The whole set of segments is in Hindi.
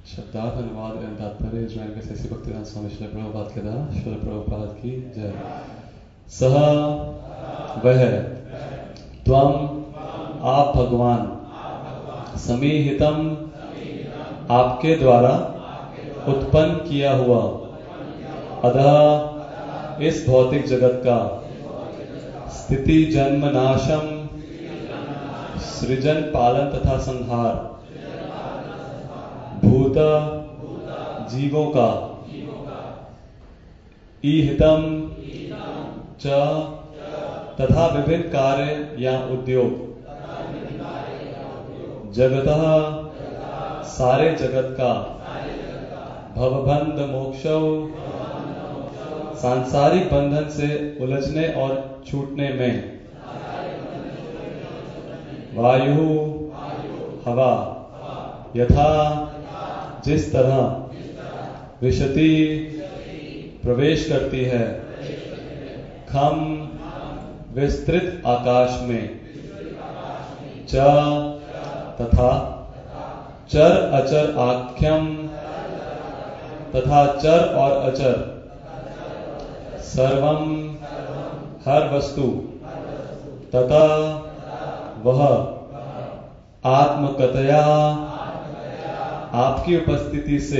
शब्दार्थ अनुवाद एवं तात्पर्य ज्वाइन के शशि भक्तिवेदांत स्वामी श्री प्रभुपाद के द्वारा श्री प्रभुपाद की जय। सह वह त्वम आप भगवान समीहितम आपके द्वारा उत्पन्न किया हुआ अतः इस भौतिक जगत का स्थिति जन्म नाशम सृजन पालन तथा संहार भूत जीवों का ईहितम च तथा विभिन्न कार्य या उद्योग जगतः सारे जगत का भवबंध मोक्षौ सांसारिक बंधन से उलझने और छूटने में वायु हवा यथा जिस तरह विशति प्रवेश करती है खम विस्तृत आकाश में च तथा चर अचर आख्यम तथा चर और अचर सर्वम हर वस्तु तथा वह आत्मकतया आपकी उपस्थिति से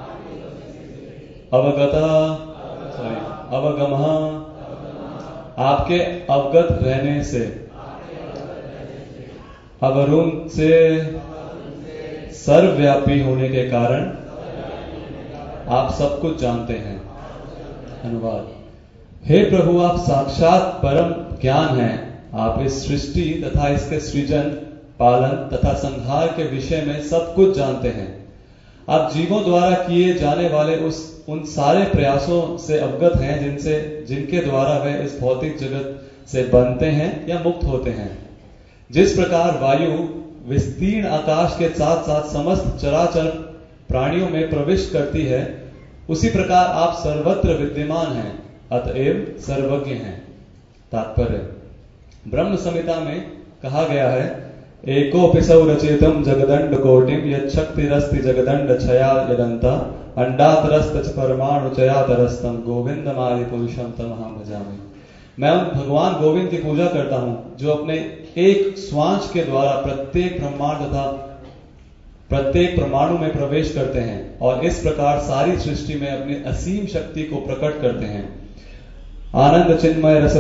अवगम आपके अवगत रहने से अवरुण से सर्वव्यापी होने के कारण आप सब कुछ जानते हैं। अनुवाद। हे प्रभु, आप साक्षात परम ज्ञान हैं। आप इस सृष्टि तथा इसके सृजन पालन तथा संहार के विषय में सब कुछ जानते हैं। आप जीवों द्वारा किए जाने वाले उन सारे प्रयासों से अवगत हैं जिनके द्वारा वे इस भौतिक जगत से बनते हैं या मुक्त होते हैं। जिस प्रकार वायु विस्तीर्ण आकाश के साथ साथ समस्त चराचर प्राणियों में प्रविष्ट करती है, उसी प्रकार आप सर्वत्र विद्यमान हैं, अतएव सर्वज्ञ हैं। तात्पर्य। ब्रह्म संहिता में कहा गया है, एकोपिसौ रचितम जगदंड कोटिम यच्छक्तिरस्ति जगदंड छया यदंता अंडातरस्त च परमाणु चयातरस्तम गोविंदमादि पुरुषम तमहं भजामि। मैं उन भगवान गोविंद की पूजा करता हूं जो अपने एक स्वांश के द्वारा प्रत्येक ब्रह्मांड तथा प्रत्येक परमाणु में प्रवेश करते हैं और इस प्रकार सारी सृष्टि में अपनी असीम शक्ति को प्रकट करते हैं। आनंद चिन्मय रस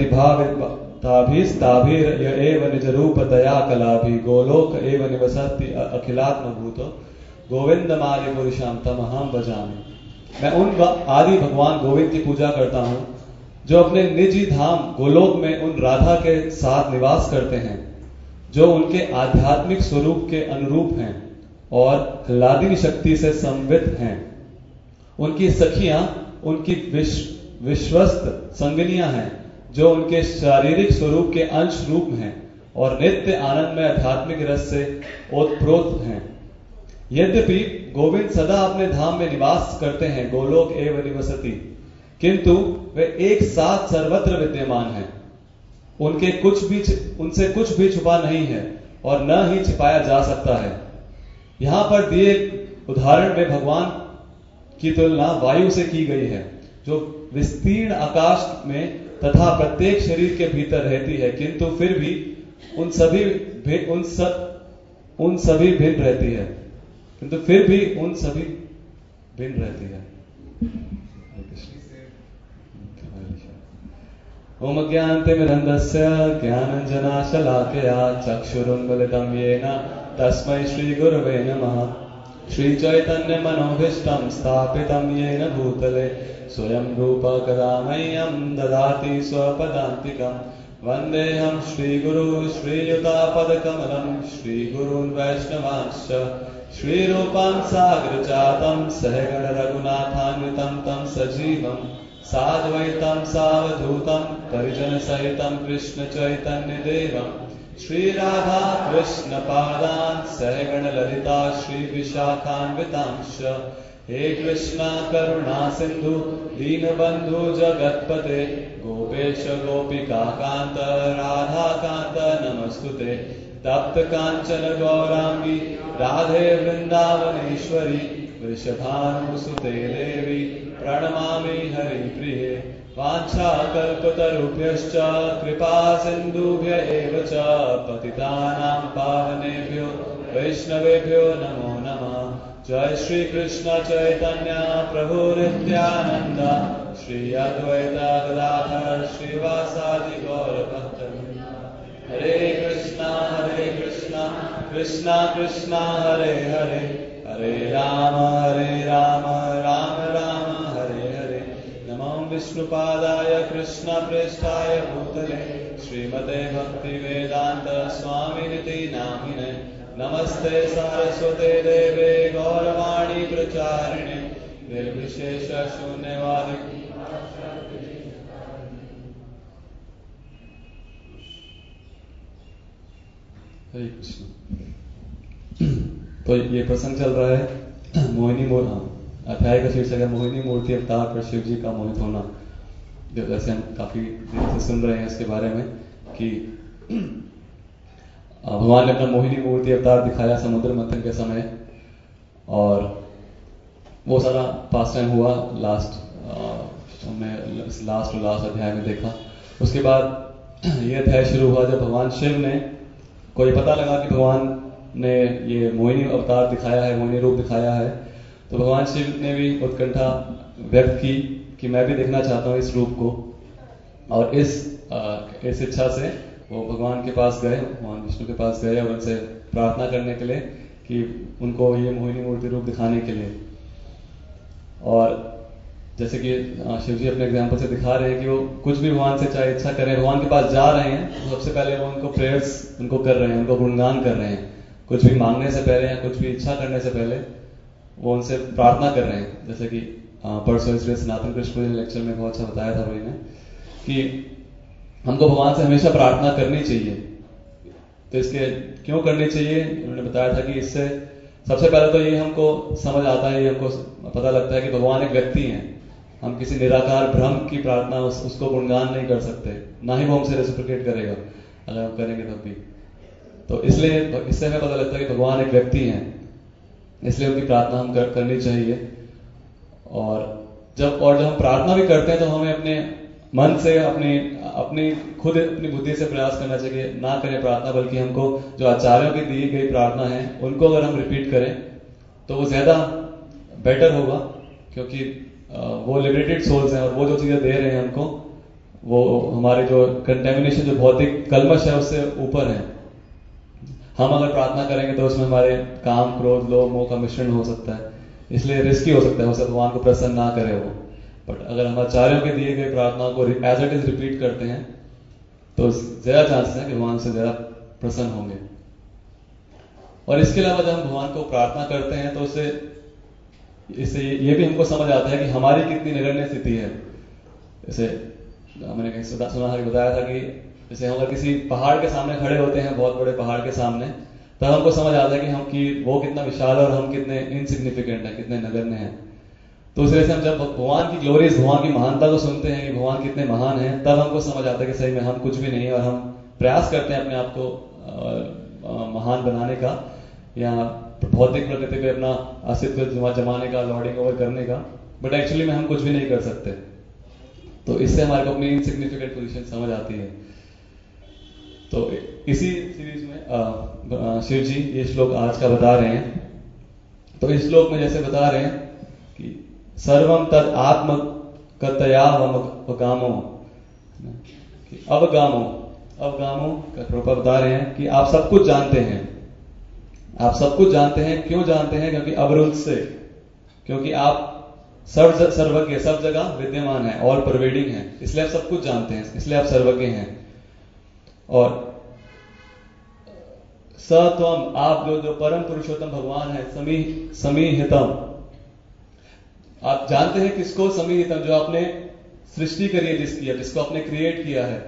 प्रतिभाविताभिस्ताभिर य एव निज रूप दया कलाभि गोलोक एव निवसति अखिलात्म भूत गोविंदमादि पुरुषाम तमहं भजामि। मैं उन आदि भगवान गोविंद की पूजा करता हूं जो अपने निजी धाम गोलोक में उन राधा के साथ निवास करते हैं, जो उनके आध्यात्मिक स्वरूप के अनुरूप हैं और ह्लादिनी शक्ति से संवित हैं। उनकी सखियां उनकी विश्वस्त संगनियां हैं, जो उनके शारीरिक स्वरूप के अंश रूप हैं और नित्य आनंद में आध्यात्मिक रस से ओतप्रोत हैं। यद्यपि गोविंद सदा अपने धाम में निवास करते हैं, गोलोक एव निवसति, किंतु वे एक साथ सर्वत्र विद्यमान हैं। उनसे कुछ भी छुपा नहीं है और न ही छिपाया जा सकता है। यहां पर दिए उदाहरण में भगवान की तुलना वायु से की गई है, जो विस्तीर्ण आकाश में तथा प्रत्येक शरीर के भीतर रहती है, किंतु फिर भी उन सभी भिन्न रहती है, ओम ज्ञानतिमिरन्धस्य ज्ञानञ्जनाशलाकया चक्षुरुन्मिलितं येन तस्मै श्रीगुरवे नमः। श्रीचैतन्यमनोभीष्टं स्थापितं येन भूतले स्वयं रूप कदा मह्यं ददाति स्वपदान्तिकम्। वन्देऽहं श्रीगुरु श्रीयुतापदकमलं श्रीगुरून् वैष्णवांश्च श्रीरूपं साग्रजातं सहगण रघुनाथान्वितं तं सजीवं साद्वैतं सावधूतं परिजन सहितं कृष्ण चैतन्य देवं श्रीराधा कृष्ण पादान् सहगण ललिता श्री विशाखान्वितांश्च। हे कृष्णा करुणा सिंधु दीनबंधु जगत्पते गोपेश गोपिका कांत राधा कांत नमस्तुते। तप्त कांचन गौरांगी राधे वृंदावनेश्वरी वृषभानुसुते देवी प्रणमामि हरिप्रिये वाञ्छाकल्पतरुभ्यश्च कृपा सिन्धुभ्य एव च पतितानां पावनेभ्यो वैष्णवेभ्यो नमो नमः। जय श्री कृष्ण चैतन्य प्रभु नित्यानंद श्री अद्वैत गदाधर श्रीवासादि गौर भक्तवृंद। हरे कृष्णा कृष्णा कृष्णा हरे हरे हरे राम राम राम हरे हरे। नमो विष्णुपादाय कृष्ण पृष्ठाय भूतले श्रीमते भक्ति वेदांत स्वामिनिति नामिने नमस्ते सारस्वते देवे गौरवाणी प्रचारिणे निर्विशेष शून्यवादी। हरे कृष्ण। तो ये प्रसंग चल रहा है मोहिनी अध्याय का शीर्षक है मोहिनी मूर्ति अवतार पर शिव जी का मोहित होना। जैसे हम काफी देर से सुन रहे हैं इसके बारे में कि भगवान ने अपना मोहिनी मूर्ति अवतार दिखाया समुद्र मंथन के समय, और वो सारा पास टाइम हुआ लास्ट अध्याय में देखा। उसके बाद ये अध्याय शुरू हुआ जब भगवान शिव ने को ये पता लगा कि भगवान ने ये मोहिनी अवतार दिखाया है, मोहिनी रूप दिखाया है, तो भगवान शिव ने भी उत्कंठा व्यक्त की कि मैं भी देखना चाहता हूँ इस रूप को। और इस इच्छा से वो भगवान के पास गए, भगवान विष्णु के पास गए और उनसे प्रार्थना करने के लिए कि उनको ये मोहिनी मूर्ति रूप दिखाने के लिए। और जैसे कि शिव जी अपने एग्जाम्पल से दिखा रहे हैं कि वो कुछ भी भगवान से चाहे इच्छा करें, भगवान के पास जा रहे हैं तो सबसे पहले वो उनको प्रेयर्स उनको कर रहे हैं, उनको गुणगान कर रहे हैं। कुछ भी मांगने से पहले या कुछ भी इच्छा करने से पहले वो उनसे प्रार्थना कर रहे हैं। जैसे कि परसों इसलिए सनातन कृष्ण ने लेक्चर में बहुत अच्छा बताया था भाई ने कि हमको भगवान से हमेशा प्रार्थना करनी चाहिए। तो इसके क्यों करनी चाहिए उन्होंने बताया था कि इससे सबसे पहले तो ये हमको समझ आता है, ये हमको पता लगता है कि भगवान एक व्यक्ति हैं। हम किसी निराकार ब्रह्म की प्रार्थना उसको गुणगान नहीं कर सकते, ना ही वो हमसे रेसिप्रोकेट करेगा अगर हम करेंगे तब भी। तो इसलिए इससे हमें पता लगता है कि भगवान एक व्यक्ति हैं, इसलिए उनकी प्रार्थना हम करनी चाहिए। और जब हम प्रार्थना भी करते हैं तो हमें अपने मन से अपनी बुद्धि से प्रयास करना चाहिए, ना करें प्रार्थना, बल्कि हमको जो आचार्यों की दी गई प्रार्थना है उनको अगर हम रिपीट करें तो वो ज्यादा बेटर होगा, क्योंकि वो लिबरेटेड सोल्स हैं और वो जो चीजें दे रहे हैं हमको, वो हमारे जो कंटेमिनेशन, जो भौतिक कलमश है उससे ऊपर है। हम अगर प्रार्थना करेंगे तो उसमें हमारे काम, क्रोध, लोभ, मोह का मिश्रण हो सकता है, इसलिए रिस्की हो सकता है, उससे भगवान को प्रसन्न ना करे वो। बट अगर हम आचार्यों के दिए गए प्रार्थनाओं को एज इट इज रिपीट करते हैं तो ज्यादा चांसेस है कि भगवान से ज्यादा प्रसन्न होंगे। और इसके अलावा जब हम भगवान को प्रार्थना करते हैं तो इससे ये भी हमको समझ आता है कि हमारी कितनी नगण्य स्थिति है। जैसे मैंने कहीं सुना बताया था कि जैसे हम अगर किसी पहाड़ के सामने खड़े होते हैं, बहुत बड़े पहाड़ के सामने, तब हमको समझ आता है कि वो कितना विशाल है और हम कितने इनसिग्निफिकेंट हैं, कितने नगण्य हैं। तो उस वजह से हम जब भगवान की ग्लोरीज, भगवान की महानता को सुनते हैं कि भगवान कितने महान हैं, तब हमको समझ आता है कि सही में हम कुछ भी नहीं है और हम प्रयास करते हैं अपने आप को महान बनाने का या भौतिक प्रकृति पे अपना अस्तित्व जमाने का, लॉर्डिंग ओवर करने का, बट एक्चुअली में हम कुछ भी नहीं कर सकते। तो इससे हमारे को अपनी इनसिग्निफिकेंट पोजीशन समझ आती है। तो इसी सीरीज में शिव जी ये श्लोक आज का बता रहे हैं। तो इस श्लोक में जैसे बता रहे हैं कि सर्वम तद आत्म कतयावगामो, अवगामो का रूप बता रहे हैं कि आप सब कुछ जानते हैं। आप सब कुछ जानते हैं, क्यों जानते हैं? क्योंकि अवरुद्ध से, क्योंकि आप सर्वज्ञ, सब जगह विद्यमान है, ऑल परवेडिंग है, इसलिए आप सब कुछ जानते हैं, इसलिए आप सर्वज्ञ हैं। और सत्वम, आप जो परम पुरुषोत्तम भगवान है, समीहितम, आप जानते हैं किसको? समीहितम, जो आपने सृष्टि करी है, जिसको आपने क्रिएट किया है,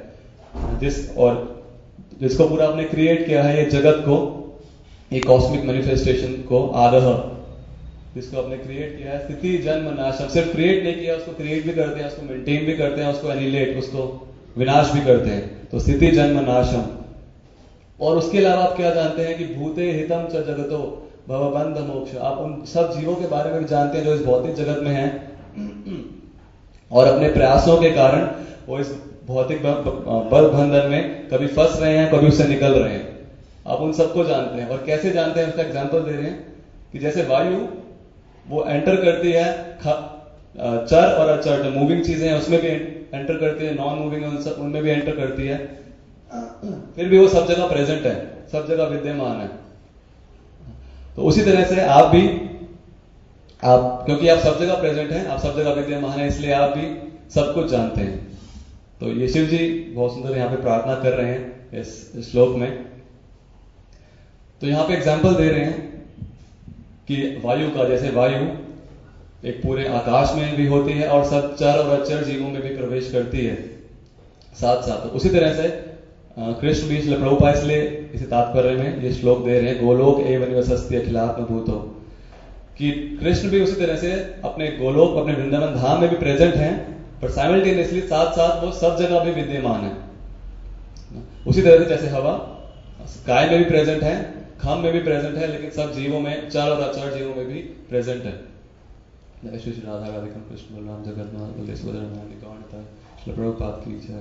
जिसको पूरा आपने क्रिएट किया है, ये जगत को, ये कॉस्मिक मैनिफेस्टेशन को, आदह, जिसको आपने क्रिएट किया है, स्थिति जन्म नाशम, सिर्फ क्रिएट नहीं किया, उसको क्रिएट भी करते हैं, उसको मेंटेन भी करते हैं, उसको एनिलेट, उसको विनाश भी करते हैं। तो स्थिति जन्म नाशम, और उसके अलावा आप क्या जानते हैं कि भूते हितम च जगतो भवबंध मोक्ष, आप उन सब जीवों के बारे में भी जानते हैं जो इस भौतिक जगत में हैं और अपने प्रयासों के कारण वो इस भौतिक बल बंधन में कभी फंस रहे हैं, कभी उससे निकल रहे हैं। आप उन सबको जानते हैं। और कैसे जानते हैं उसका एग्जाम्पल दे रहे हैं कि जैसे वायु वो एंटर करती है चर और अचर, जो मूविंग चीजें हैं उसमें भी एंटर करती है, नॉन मूविंग उनमें भी एंटर करती है, फिर भी वो सब जगह प्रेजेंट है, सब जगह विद्यमान है। तो उसी तरह से आप भी, आप क्योंकि आप सब जगह प्रेजेंट हैं, आप सब जगह विद्यमान है, इसलिए आप भी सब कुछ जानते हैं। तो ये शिव जी बहुत सुंदर यहाँ पे प्रार्थना कर रहे हैं इस श्लोक में। तो यहाँ पे एग्जाम्पल दे रहे हैं कि वायु का, जैसे वायु एक पूरे आकाश में भी होती है और सब चर और अचर जीवों में भी प्रवेश करती है साथ साथ। तो उसी तरह से कृष्ण भी, इसलिए प्रभुपाद इसलिए इसे तात्पर्य में ये श्लोक दे रहे हैं, गोलोक एवं निवसस्ति अखिलात्म भूतो, कि कृष्ण भी उसी तरह से अपने गोलोक, अपने वृंदावन धाम में भी प्रेजेंट हैं, पर साइमल्टेनियसली साथ साथ वो सब जगह भी विद्यमान है। उसी तरह से जैसे हवा गाय में भी प्रेजेंट है, खम में भी प्रेजेंट है, लेकिन सब जीवों में, चर और अचर जीवों में भी प्रेजेंट है। जय श्री राधा राधिका कृष्ण बलराम जगन्नाथ बलदेव सुभद्रा प्रभुपाद की जय।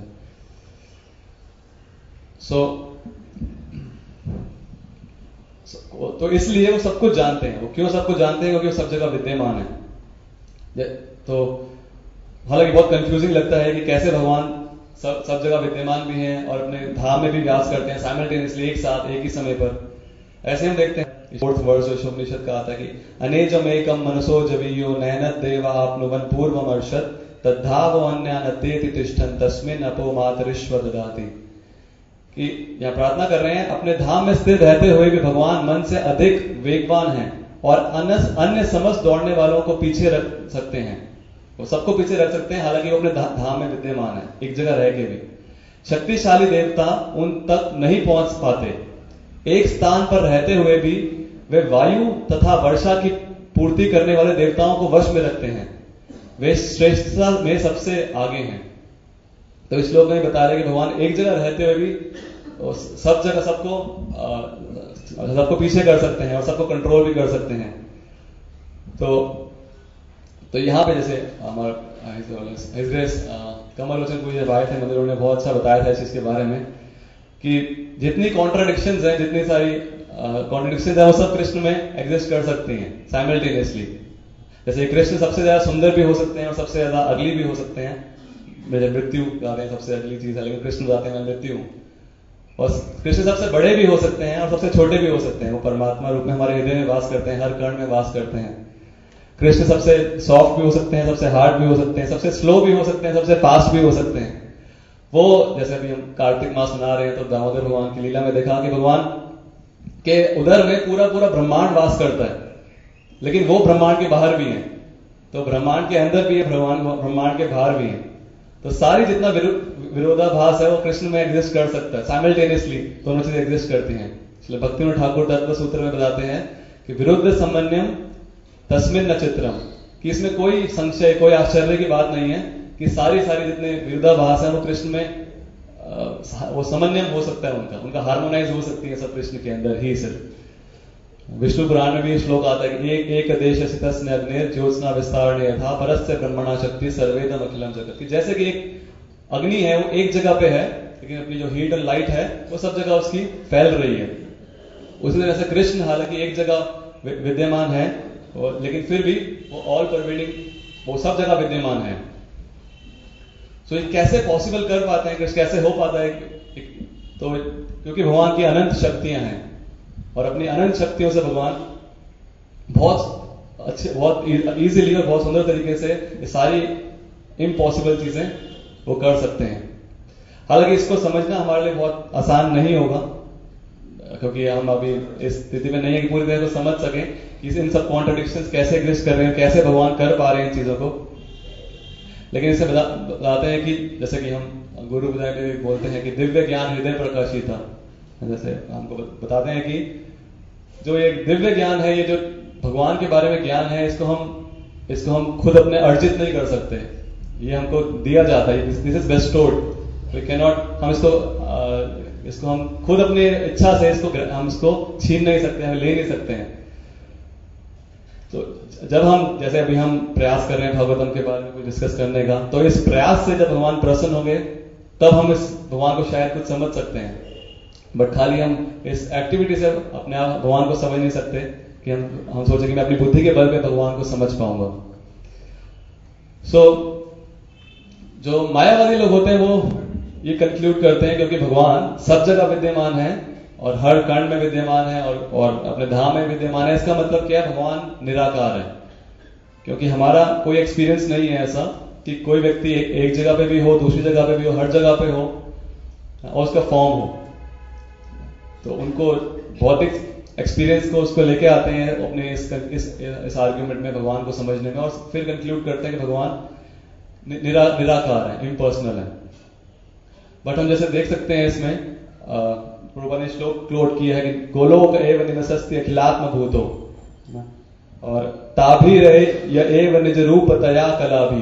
तो इसलिए वो सब कुछ जानते हैं। वो क्यों सब कुछ जानते हैं? क्योंकि वो सब जगह विद्यमान है। तो हालांकि बहुत कंफ्यूजिंग लगता है कि कैसे भगवान सब जगह विद्यमान भी हैं और अपने धाम में भी व्यास करते हैं साइमल्टेनियसली, एक साथ, एक ही समय पर। ऐसे हम देखते हैं 4th वर्ष जो उपनिषद का आता है कि अनेजम एकम मनसो जवीयो नयनत देवा आपनुवन पूर्वम अर्षद तद्धावो अन्यानतेति तिष्ठन् तस्मिन् अपो मातरिश्व ददाति। कि यहां प्रार्थना कर रहे हैं, अपने धाम में स्थिर रहते हुए भी भगवान मन से अधिक वेगवान हैं और अन्य समस्त दौड़ने वालों को पीछे रख सकते हैं, वो सबको पीछे रख सकते हैं, हालांकि वो अपने धाम में विद्यमान है एक जगह रह के भी। शक्तिशाली देवता उन तक नहीं पहुंच पाते। एक स्थान पर रहते हुए भी वे वायु तथा वर्षा की पूर्ति करने वाले देवताओं को वश में रखते हैं। वे श्रेष्ठता में सबसे आगे हैं। तो इस श्लोक में बता रहे हैं कि भगवान एक जगह रहते हुए भी सब जगह सबको पीछे कर सकते हैं और सबको कंट्रोल भी कर सकते हैं। तो यहाँ पे जैसे हमारे कमल लोचन को जब आए थे मंदिर, उन्होंने बहुत अच्छा बताया था इस चीज के बारे में कि जितनी कॉन्ट्राडिक्शंस हैं, जितनी सारी कॉन्ट्राडिक्शंस है, वो सब कृष्ण में एग्जिस्ट कर सकती हैं साइमल्टेनियसली। जैसे कृष्ण सबसे ज्यादा सुंदर भी हो सकते हैं और सबसे ज्यादा अगली भी हो सकते हैं। मेरे मृत्यु गाते हैं सबसे अगली चीज है, लेकिन कृष्ण गाते हैं मैं मृत्यु हूं। और कृष्ण सबसे बड़े भी हो सकते हैं और सबसे छोटे भी हो सकते हैं। वो परमात्मा रूप में हमारे हृदय में वास करते हैं, हर कण में वास करते हैं। कृष्ण सबसे सॉफ्ट भी हो सकते हैं, सबसे हार्ड भी हो सकते हैं, सबसे स्लो भी हो सकते हैं, सबसे फास्ट भी हो सकते हैं। वो जैसे अभी हम कार्तिक मास मना रहे हैं तो दामोदर भगवान की लीला में देखा कि भगवान के उदर में पूरा पूरा ब्रह्मांड वास करता है, लेकिन वो ब्रह्मांड के बाहर भी है। तो ब्रह्मांड के अंदर भी है, ब्रह्मांड के बाहर भी है। तो सारी जितना विरोधाभास है वो कृष्ण में एग्जिस्ट कर सकता है साइमल्टेनियसली, दोनों चीजें एग्जिस्ट करती हैं। इसलिए भक्तिविनोद ठाकुर तत्व सूत्र में बताते हैं कि विरुद्ध समन्वयम तस्मिन् न चित्रम, कि इसमें कोई संशय, कोई आश्चर्य की बात नहीं है कि सारी जितने विरोधाभास है वो कृष्ण में वो समन्वय हो सकता है, उनका हार्मोनाइज हो सकती है सब कृष्ण के अंदर ही सिर्फ। विष्णु पुराण में भी श्लोक आता है कि एक देश सितस्न अग्निर ज्योत्सना विस्तारणे यथा परस्य ब्रह्मणा शक्ति सर्वेदम अखिलम जगत। जैसे कि एक अग्नि है वो एक जगह पे है, लेकिन अपनी जो हीट और लाइट है वो सब जगह उसकी फैल रही है। उसी तरह से कृष्ण हालांकि एक जगह विद्यमान है, लेकिन फिर भी वो ऑल परवेडिंग, वो सब जगह विद्यमान है। तो ये कैसे पॉसिबल कर पाते हैं, कैसे हो पाता है? तो क्योंकि भगवान की अनंत शक्तियां हैं और अपनी अनंत शक्तियों से भगवान बहुत अच्छे, बहुत इजीली और बहुत सुंदर तरीके से ये सारी इम्पॉसिबल चीजें वो कर सकते हैं। हालांकि इसको समझना हमारे लिए बहुत आसान नहीं होगा, क्योंकि हम अभी इस स्थिति में नहीं है कि पूरी तरह से समझ सकें कि इन सब कॉन्ट्रडिक्शंस कैसे एग्जिस्ट कर रहे हैं, कैसे भगवान कर पा रहे हैं इन चीजों को। लेकिन इसे बताते हैं कि जैसे कि हम गुरु विद्या में बोलते हैं कि दिव्य ज्ञान हृदय प्रकाशिता, जैसे हमको बताते हैं कि जो एक दिव्य ज्ञान है, ये जो भगवान के बारे में ज्ञान है, इसको हम खुद अपने अर्जित नहीं कर सकते, ये हमको दिया जाता है। This is bestowed, we can not, हम इसको इसको हम खुद अपनी इच्छा से हम इसको छीन नहीं सकते, हम ले नहीं सकते हैं। तो जब हम, जैसे अभी हम प्रयास कर रहे हैं भागवतम के बारे में कुछ डिस्कस करने का, तो इस प्रयास से जब भगवान प्रसन्न हो गए तब हम इस भगवान को शायद कुछ समझ सकते हैं। बट खाली हम इस एक्टिविटी से अपने आप भगवान को समझ नहीं सकते कि हम सोचें कि मैं अपनी बुद्धि के बल पे भगवान को समझ पाऊंगा। जो मायावादी लोग होते हैं वो ये कंक्लूड करते हैं क्योंकि भगवान सब जगह विद्यमान है और हर कण में विद्यमान है और अपने धाम में विद्यमान है, इसका मतलब क्या है? भगवान निराकार है। क्योंकि हमारा कोई एक्सपीरियंस नहीं है ऐसा कि कोई व्यक्ति एक जगह पे भी हो, दूसरी जगह पे भी हो, हर जगह पे हो और उसका फॉर्म हो। तो उनको भौतिक एक्सपीरियंस को उसको लेके आते हैं अपने इस आर्ग्यूमेंट में भगवान को समझने में, और फिर कंक्लूड करते हैं कि भगवान निराकार है, इम्पर्सनल है। बट हम जैसे देख सकते हैं इसमें प्रभुपाद ने श्लोक क्लोट किया है कि गोलोक एव निवसस्ति अखिलात्म भूतो, और ताभी रहे य एव निज रूप तया कला भी,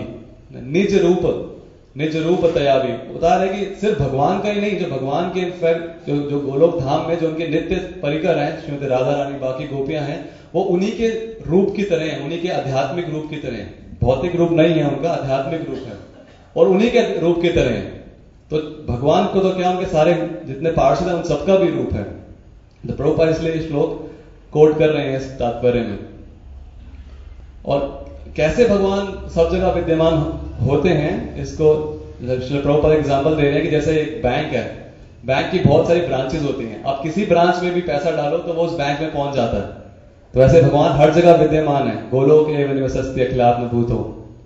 निज रूप तया भी बता रहे कि सिर्फ भगवान का ही नहीं, जो भगवान के इनफैक्ट जो गोलोक धाम में जो उनके नित्य परिकर हैं, श्रीमती राधा रानी बाकी गोपियां हैं, वो उन्हीं के रूप की तरह हैं, उन्हीं के आध्यात्मिक रूप की तरह हैं। भौतिक रूप नहीं है उनका, आध्यात्मिक रूप है और उन्हीं के रूप की तरह है। तो भगवान को तो क्या, उनके सारे जितने पार्षद हैं उन सबका भी रूप है। तो प्रभुपाद इसलिए ये श्लोक कोट कर रहे हैं इस तात्पर्य में। और कैसे भगवान सब जगह विद्यमान होते हैं, इसको प्रभुपाद एग्जांपल दे रहे हैं कि जैसे एक बैंक है, बैंक की बहुत सारी ब्रांचेस होती हैं, आप किसी ब्रांच में भी पैसा डालो तो वो उस बैंक में पहुंच जाता है। तो ऐसे भगवान हर जगह विद्यमान है। गोलोक एव निवसस्ति अखिलात्म भूतो।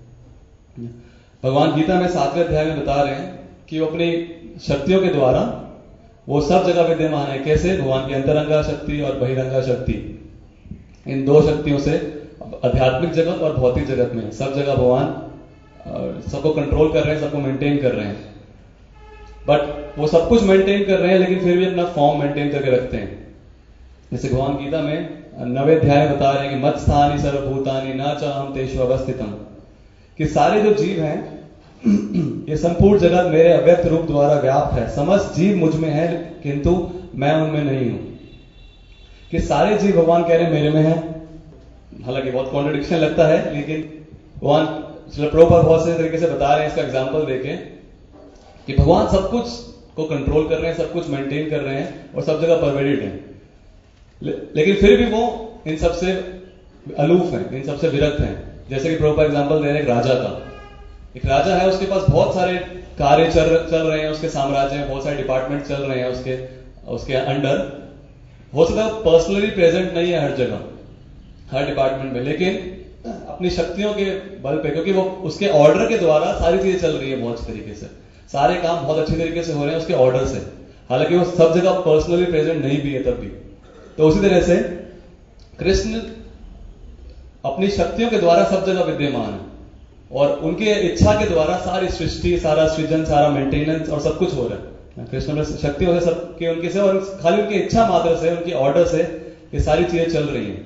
भगवान गीता में 7वें अध्याय में बता रहे हैं कि वो अपनी शक्तियों के द्वारा वो सब जगह विद्यमान है। कैसे? भगवान की अंतरंगा शक्ति और बहिरंगा शक्ति, इन दो शक्तियों से आध्यात्मिक जगत और भौतिक जगत में सब जगह भगवान सबको कंट्रोल कर रहे हैं, सबको मेंटेन कर रहे हैं। बट वो सब कुछ मेंटेन कर रहे हैं लेकिन फिर भी अपना फॉर्म मेंटेन करके रखते हैं। जैसे भगवान गीता में 9वें अध्याय में बता रहे हैं कि मत स्थानी सर्वभूतानि न चाहम तेषु अवस्थितम, कि सारे जो जीव हैं ये संपूर्ण जगत मेरे अव्यक्त रूप द्वारा व्याप्त है। समस्त जीव मुझ में है किंतु मैं उनमें नहीं हूं। कि सारे जीव भगवान कह रहे हैं मेरे में है, हालांकि बहुत कॉन्ट्रडिक्शन लगता है, लेकिन भगवान प्रभुपाद बहुत से तरीके से बता रहे हैं इसका एग्जाम्पल देके कि भगवान सब कुछ को कंट्रोल कर रहे हैं, सब कुछ मेंटेन कर रहे हैं और सब जगह परवेडेड है। लेकिन फिर भी वो इन सबसे अलूफ हैं, इन सबसे विरक्त हैं। जैसे कि प्रभुपाद एग्जाम्पल दे रहे हैं एक राजा का। एक राजा है, उसके पास बहुत सारे कार्य चल रहे हैं, उसके साम्राज्य में बहुत सारे डिपार्टमेंट चल रहे हैं उसके अंडर। हो सकता है पर्सनली प्रेजेंट नहीं है हर जगह, हर डिपार्टमेंट में, लेकिन अपनी शक्तियों के बल पे, क्योंकि वो उसके ऑर्डर के द्वारा सारी चीजें चल रही है बहुत तरीके से, सारे काम बहुत अच्छी तरीके से हो रहे हैं उसके ऑर्डर से। हालांकि वो सब जगह पर्सनली प्रेजेंट नहीं भी है तब भी। तो उसी तरह से कृष्ण अपनी शक्तियों के द्वारा सब जगह विद्यमान है और उनके इच्छा के द्वारा सारी सृष्टि, सारा सृजन, सारा मेंटेनेंस और सब कुछ हो रहा है। कृष्ण में शक्तियों से, सबके उनके से, और खाली उनकी इच्छा मात्र से, उनके ऑर्डर से ये सारी चीजें चल रही हैं।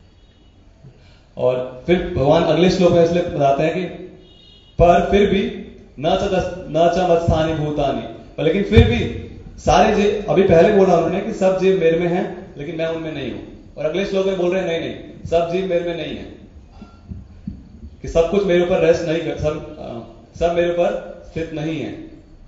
और फिर भगवान अगले श्लोक में इसलिए बताते हैं कि पर फिर भी न च मत्स्थानि भूतानि, लेकिन फिर भी सारे जीव, अभी पहले बोला उन्होंने कि सब जीव मेरे में हैं लेकिन मैं उनमें नहीं हूं, और अगले श्लोक में बोल रहे हैं नहीं, सब जीव मेरे में नहीं है, कि सब कुछ मेरे ऊपर रेस्ट नहीं कर, सब मेरे ऊपर स्थित नहीं है।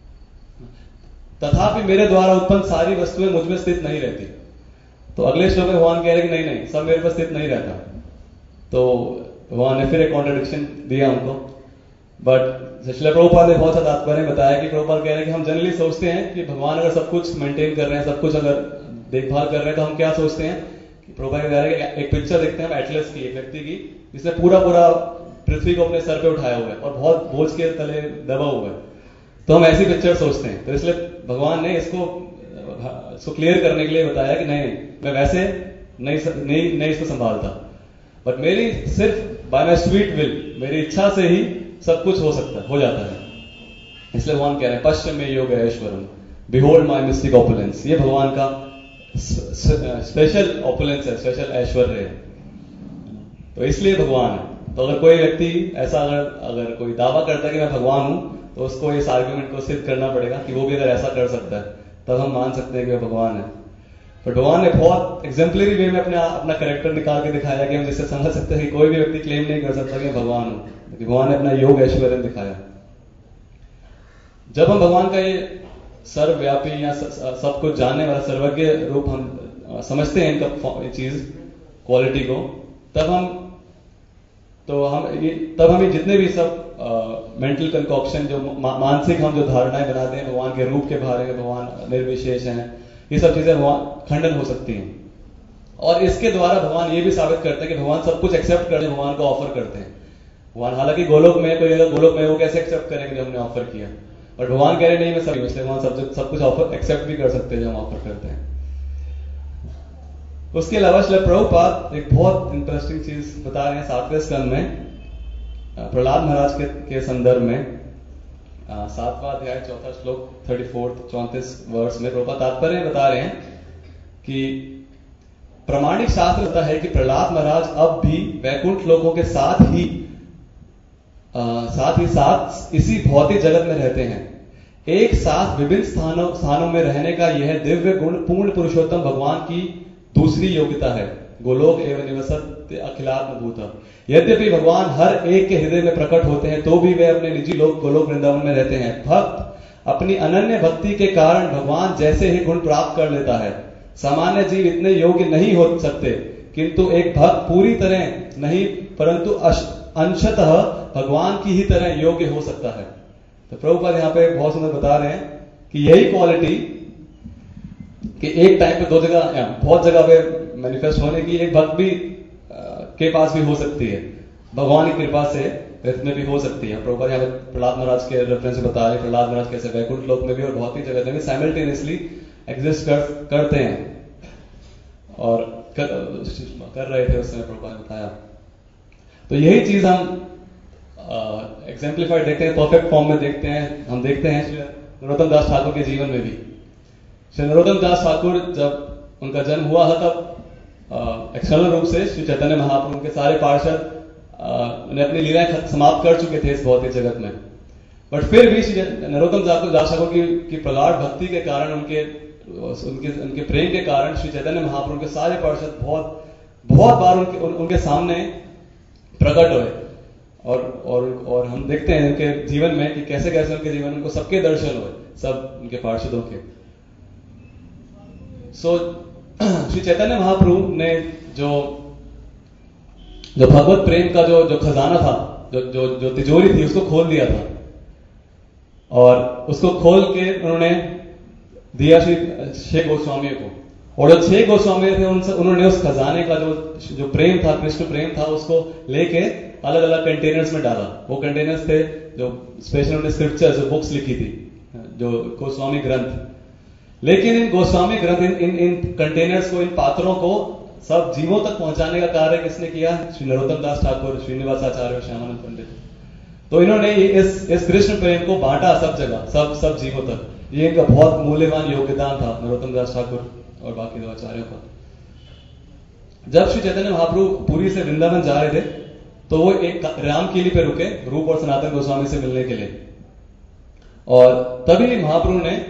तथापि मेरे द्वारा उत्पन्न सारी वस्तुएं मुझ में स्थित नहीं रहती। तो अगले श्लोक में भगवान कह रहे कि नहीं, सब मेरे पर स्थित नहीं रहता। तो भगवान ने फिर एक कॉन्ट्रडिक्शन दिया उनको। बट श्रील प्रभुपाद ने बहुत सा तात्पर्य बताया कि प्रभुपाद कह रहे हैं कि हम जनरली सोचते हैं कि भगवान अगर सब कुछ मेंटेन कर रहे हैं, सब कुछ अगर देखभाल कर रहे हैं, तो हम क्या सोचते हैं कि प्रभुपाद कह रहे हैं कि एक पिक्चर देखते हैं हम एटलस की, एक व्यक्ति की, जिसने पूरा पृथ्वी को अपने सर पे उठाया हुआ है और बहुत बोझ के तले दबा हुआ है। तो हम ऐसी पिक्चर सोचते हैं। तो इसलिए भगवान ने इसको क्लियर करने के लिए बताया कि नहीं, मैं वैसे नहीं इसको संभालता, बट मेरी सिर्फ बाय माय स्वीट विल, मेरी इच्छा से ही सब कुछ हो जाता है। इसलिए भगवान कह रहे हैं पश्चिम में योग ऐश्वरम, बिहोल्ड माय मिस्टिक ऑपुलेंस। ये भगवान का स्पेशल ऑपुलेंस है, स्पेशल ऐश्वर्य है। तो इसलिए भगवान है। तो अगर कोई व्यक्ति ऐसा अगर कोई दावा करता है कि मैं भगवान हूं, तो उसको इस आर्ग्यूमेंट को सिद्ध करना पड़ेगा कि वो भी अगर ऐसा कर सकता है तब हम मान सकते हैं कि वो भगवान है। पर भगवान ने बहुत एग्जाम्पलरी वे में अपना कैरेक्टर निकाल के दिखाया कि हम जिससे समझ सकते हैं कि कोई भी व्यक्ति क्लेम नहीं कर सकता कि भगवान हो, क्योंकि भगवान ने अपना योग ऐश्वर्य दिखाया। जब हम भगवान का ये सर्वव्यापी या सब कुछ जानने वाला सर्वज्ञ रूप हम समझते हैं इनका चीज क्वालिटी को, तब हमें जितने भी सब मेंटल कंकॉक्शन जो मानसिक हम जो धारणाएं बनाते हैं भगवान के रूप के बारे में, भगवान निर्विशेष हैं, ये सब चीजें खंडन हो सकती हैं। और इसके द्वारा भगवान ये भी साबित करते हैं कि भगवान सब कुछ एक्सेप्ट करते हैं, भगवान को ऑफर करते हैं। भगवान हालांकि गोलोक में कोई अगर गोलोक में वो कैसे एक्सेप्ट करेंगे जो हमने ऑफर किया, और भगवान कह रहे नहीं मैं सब, इसलिए भगवान सब कुछ ऑफर एक्सेप्ट भी कर सकते हैं जो हम ऑफर करते हैं। उसके अलावा श्रील प्रभुपाद एक बहुत इंटरेस्टिंग चीज बता रहे हैं 7वें स्कंद में प्रहलाद महाराज के संदर्भ में 7वां अध्याय 4था श्लोक 34 वर्ष में प्रभुपाद तात्पर्य बता रहे हैं कि प्रामाणिक शास्त्र होता है कि प्रहलाद महाराज अब भी वैकुंठ लोकों के साथ ही इसी भौतिक जगत में रहते हैं। एक साथ विभिन्न स्थानों में रहने का यह दिव्य गुण पूर्ण पुरुषोत्तम भगवान की दूसरी योग्यता है। गोलोक एवं निवसत अखिलात्म भूत। यद्यपि भगवान हर एक के हृदय में प्रकट होते हैं तो भी वे अपने निजी गोलोक वृंदावन में रहते हैं। भक्त अपनी अनन्य भक्ति के कारण भगवान जैसे ही गुण प्राप्त कर लेता है। सामान्य जीव इतने योग्य नहीं हो सकते, किंतु एक भक्त पूरी तरह नहीं परंतु अंशतः भगवान की ही तरह योग्य हो सकता है। तो प्रभुपाद यहाँ पे बहुत सुंदर बता रहे हैं कि यही क्वालिटी कि एक टाइम पे दो जगह बहुत जगह पे मैनिफेस्ट होने की एक भक्त भी के पास भी हो सकती है, भगवान की कृपा से इसमें भी हो सकती है। प्रभुपाद यहाँ पे प्रहलाद महाराज के रेफरेंस से बता रहे हैं प्रहलाद महाराज कैसे वैकुंठ लोक में भी और भौतिक जगत में भी साइमल्टेनियसली एग्जिस्ट करते हैं और कर रहे थे उस समय प्रभुपाद ने बताया। तो यही चीज हम एग्जाम्पलीफाइड देखते हैं, परफेक्ट फॉर्म में देखते हैं। हम देखते हैं श्री नरोत्तम दास ठाकुर के जीवन में भी। श्री नरोत्तम दास ठाकुर जब उनका जन्म हुआ था तब एक्सटर्नल रूप से श्री चैतन्य महाप्रभु के सारे पार्षद ने अपनी लीलाएं समाप्त कर चुके थे इस भौतिक जगत में, बट फिर भी श्री नरोत्तम दास ठाकुर की प्रगाढ़ भक्ति के कारण उनके प्रेम के कारण श्री चैतन्य महाप्रभु के सारे पार्षद बहुत बार उनके सामने प्रकट हुए और हम देखते हैं उनके जीवन में कि कैसे कैसे उनके जीवन में उनको सबके दर्शन हुए, सब उनके पार्षदों के। श्री चैतन्य महाप्रभु ने जो भगवत प्रेम का जो खजाना था, जो तिजोरी थी, उसको खोल दिया था और उसको खोल के उन्होंने दिया श्री 6 गोस्वामियों को। और जो 6 गोस्वामी थे उन्होंने उस खजाने का जो प्रेम था, कृष्ण प्रेम था, उसको लेके अलग अलग कंटेनर्स में डाला। वो कंटेनर्स थे जो स्पेशल उन्होंने स्क्रिप्चर्स, जो बुक्स लिखी थी, जो गोस्वामी ग्रंथ। लेकिन इन गोस्वामी ग्रंथ, इन कंटेनर्स को, इन पात्रों को सब जीवों तक पहुंचाने का कार्य किसने किया? श्री नरोत्तम दास ठाकुर, श्रीनिवास आचार्य और श्यामानंद पंडित। तो इन्होंने इस कृष्ण प्रेम को बांटा सब जगह, सब जीवों तक। ये इनका बहुत मूल्यवान योगदान था नरोत्तम दास ठाकुर और बाकी दो आचार्यों का। जब श्री चैतन्य महाप्रभु पुरी से वृंदावन जा रहे थे तो वो एक रामकीली पे रुके रूप और सनातन गोस्वामी से मिलने के लिए, और तभी महाप्रभु ने